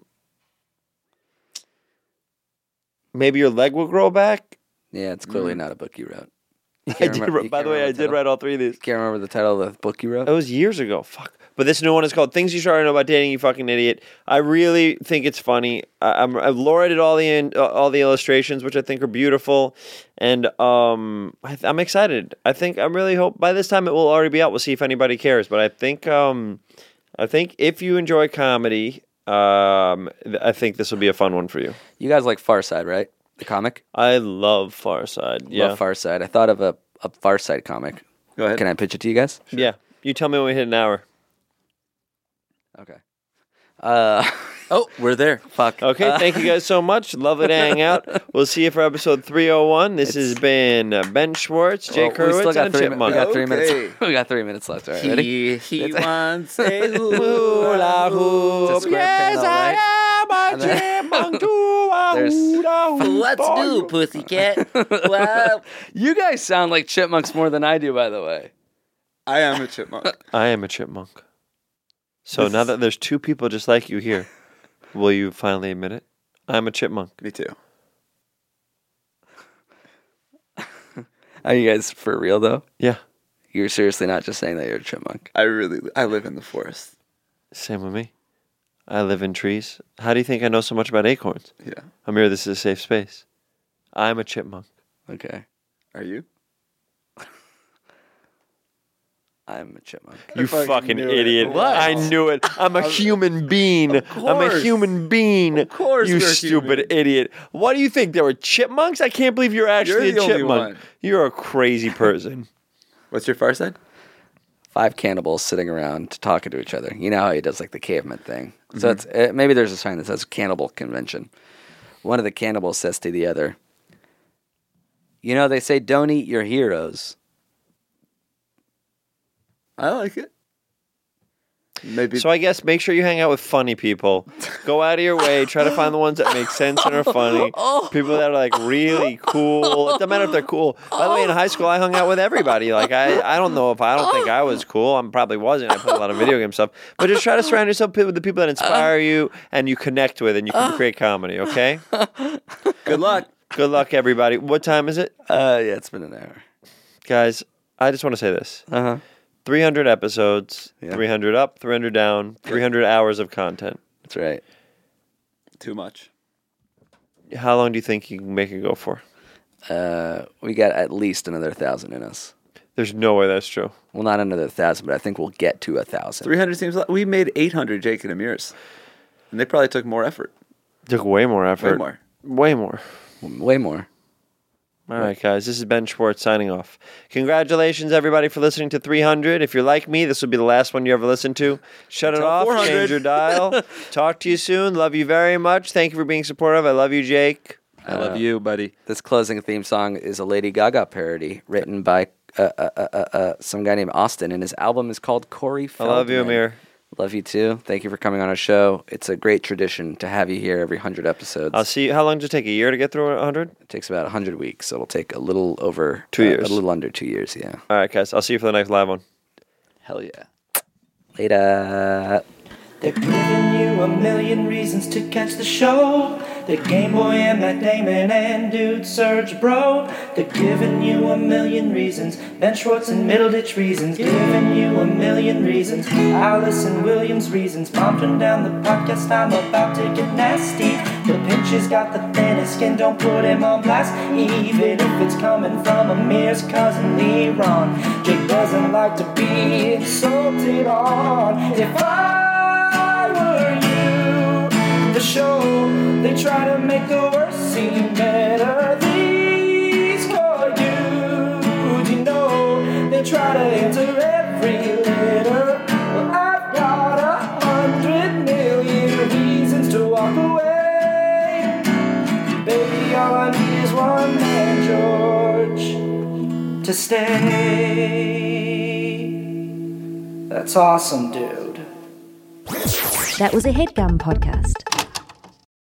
Speaker 9: Maybe Your Leg Will Grow Back.
Speaker 6: Yeah, it's clearly not a book you wrote. You
Speaker 9: I
Speaker 6: can't
Speaker 9: did,
Speaker 6: remember-
Speaker 9: write-
Speaker 6: you
Speaker 9: by
Speaker 6: can't
Speaker 9: the way, I
Speaker 6: remember
Speaker 9: did
Speaker 6: title?
Speaker 9: write all three of these.
Speaker 6: Can't remember the title of the book you wrote?
Speaker 9: That was years ago. Fuck. But this new one is called Things You Should Already Know About Dating, You Fucking Idiot. I really think it's funny. I, I'm, I've Laura did all the in, uh, all the illustrations, which I think are beautiful, and um, I th- I'm excited. I think I really hope by this time it will already be out. We'll see if anybody cares. But I think um, I think if you enjoy comedy, um, th- I think this will be a fun one for you.
Speaker 6: You guys like Far Side, right? The comic?
Speaker 9: I love Far Side. Yeah,
Speaker 6: Love Far Side. I thought of a, a Far Side comic.
Speaker 8: Go ahead.
Speaker 6: Can I pitch it to you guys?
Speaker 9: yeah. You tell me when we hit an hour.
Speaker 6: Okay. Uh,
Speaker 8: Oh, we're there.
Speaker 6: fuck.
Speaker 9: Okay,
Speaker 6: Uh,
Speaker 9: thank you guys so much. Lovely to hang out. We'll see you for episode three oh one. This has been uh, Ben Schwartz, Jake
Speaker 6: well, we still
Speaker 9: Hurwitz,
Speaker 6: got
Speaker 9: and a
Speaker 6: three, mi-
Speaker 9: Chipmunk.
Speaker 6: we got three
Speaker 8: Okay.
Speaker 6: minutes. We got three minutes left. All right, ready?
Speaker 8: He, he
Speaker 6: It's-
Speaker 8: wants a
Speaker 6: It's
Speaker 8: hula
Speaker 6: a
Speaker 8: hoop.
Speaker 6: square panel, right?
Speaker 9: am a
Speaker 6: And then-
Speaker 9: chipmunk to a
Speaker 6: There's-
Speaker 9: hula hoop.
Speaker 8: Let's do, pussycat. Well,
Speaker 6: You guys sound like chipmunks more than I do, by the way.
Speaker 8: I am a chipmunk.
Speaker 9: I am a chipmunk. So now that there's two people just like you here, will you finally admit it? I'm a chipmunk.
Speaker 8: Me too.
Speaker 6: Are you guys for real though?
Speaker 9: Yeah.
Speaker 6: You're seriously not just saying that you're a chipmunk.
Speaker 8: I really, I live in the forest.
Speaker 9: Same with me. I live in trees. How do you think I know so much about acorns?
Speaker 8: Yeah.
Speaker 9: Amir, this is a safe space. I'm a chipmunk.
Speaker 6: Okay.
Speaker 8: Are you?
Speaker 6: I'm a chipmunk.
Speaker 9: You
Speaker 8: fucking
Speaker 9: fucking
Speaker 8: knew it.
Speaker 9: idiot.
Speaker 8: What?
Speaker 9: I knew it. I'm a human being. I'm a
Speaker 8: course.
Speaker 9: human being.
Speaker 8: Of course
Speaker 9: You
Speaker 8: you're a
Speaker 9: stupid
Speaker 8: human.
Speaker 9: idiot. What do you think? There were chipmunks? I can't believe you're actually
Speaker 8: You're the
Speaker 9: a
Speaker 8: only
Speaker 9: chipmunk.
Speaker 8: one.
Speaker 9: You're a crazy person.
Speaker 8: What's your far side?
Speaker 6: Five cannibals sitting around talking to each other. You know how he does like the caveman thing.
Speaker 8: Mm-hmm.
Speaker 6: So it's uh, maybe there's a sign that says cannibal convention. One of the cannibals says to the other, "You know, they say don't eat your heroes."
Speaker 8: I like it. Maybe.
Speaker 9: So I guess make sure you hang out with funny people. Go out of your way. Try to find the ones that make sense and are funny. People that are like really cool. It doesn't matter if they're cool. By the way, in high school, I hung out with everybody. Like I, I don't know if I don't think I was cool. I probably wasn't. I played a lot of video game stuff. But just try to surround yourself with the people that inspire you and you connect with, and you can create comedy. Okay.
Speaker 8: Good luck.
Speaker 9: Good luck, everybody. What time is it,
Speaker 6: Uh, yeah, it's been an hour.
Speaker 9: guys? I just want to say this.
Speaker 6: Uh huh.
Speaker 9: three hundred episodes,
Speaker 6: Yeah.
Speaker 9: three hundred up, three hundred down, three hundred hours of content.
Speaker 6: That's right.
Speaker 8: Too much.
Speaker 9: How long do you think you can make it go for?
Speaker 6: Uh, we got at least another thousand in us.
Speaker 9: There's no way that's true.
Speaker 6: Well, not another thousand, but I think we'll get to a thousand.
Speaker 8: three hundred seems like we made eight hundred Jake and Amir's. And they probably took more effort.
Speaker 9: Took way more effort.
Speaker 8: Way more.
Speaker 9: Way more.
Speaker 6: Way more.
Speaker 9: All right, guys. This is Ben Schwartz signing off. Congratulations, everybody, for listening to three hundred. If you're like me, this will be the last one you ever listen to. Shut it
Speaker 8: Until
Speaker 9: off.
Speaker 8: four hundred.
Speaker 9: Change your dial. Talk to you soon. Love you very much. Thank you for being supportive. I love you, Jake.
Speaker 8: I love you, buddy.
Speaker 6: This closing theme song is a Lady Gaga parody written by uh, uh, uh, uh, uh, some guy named Austin, and his album is called Corey
Speaker 9: I
Speaker 6: Feldman.
Speaker 9: love you, Amir.
Speaker 6: Love you too. Thank you for coming on our show. It's a great tradition to have you here every one hundred episodes.
Speaker 9: I'll see you. How long did it take? A year to get through one hundred?
Speaker 6: It takes about one hundred weeks, so it'll take a little over...
Speaker 9: Two
Speaker 6: uh,
Speaker 9: years.
Speaker 6: A little under two years, yeah.
Speaker 9: All right, guys. I'll see you for the next live one.
Speaker 6: Hell yeah. Later.
Speaker 11: They're giving you a million reasons to catch the show. The Game Boy and Matt Damon and Dude Surge Bro. They're giving you a million reasons. Ben Schwartz and Middleditch reasons. Giving you a million reasons. Allison Williams reasons. Pumping down the podcast, I'm about to get nasty. The pinch has got the thinnest skin, don't put him on blast. Even if it's coming from Amir's cousin Leron. Jake doesn't like to be insulted on. If I the show, they try to make the worst seem better. These call you, do you know? They try to answer every letter. Well, I've got a hundred million reasons to walk away. Baby, all I need is one man, George, to stay. That's awesome, dude.
Speaker 1: That was a HeadGum podcast.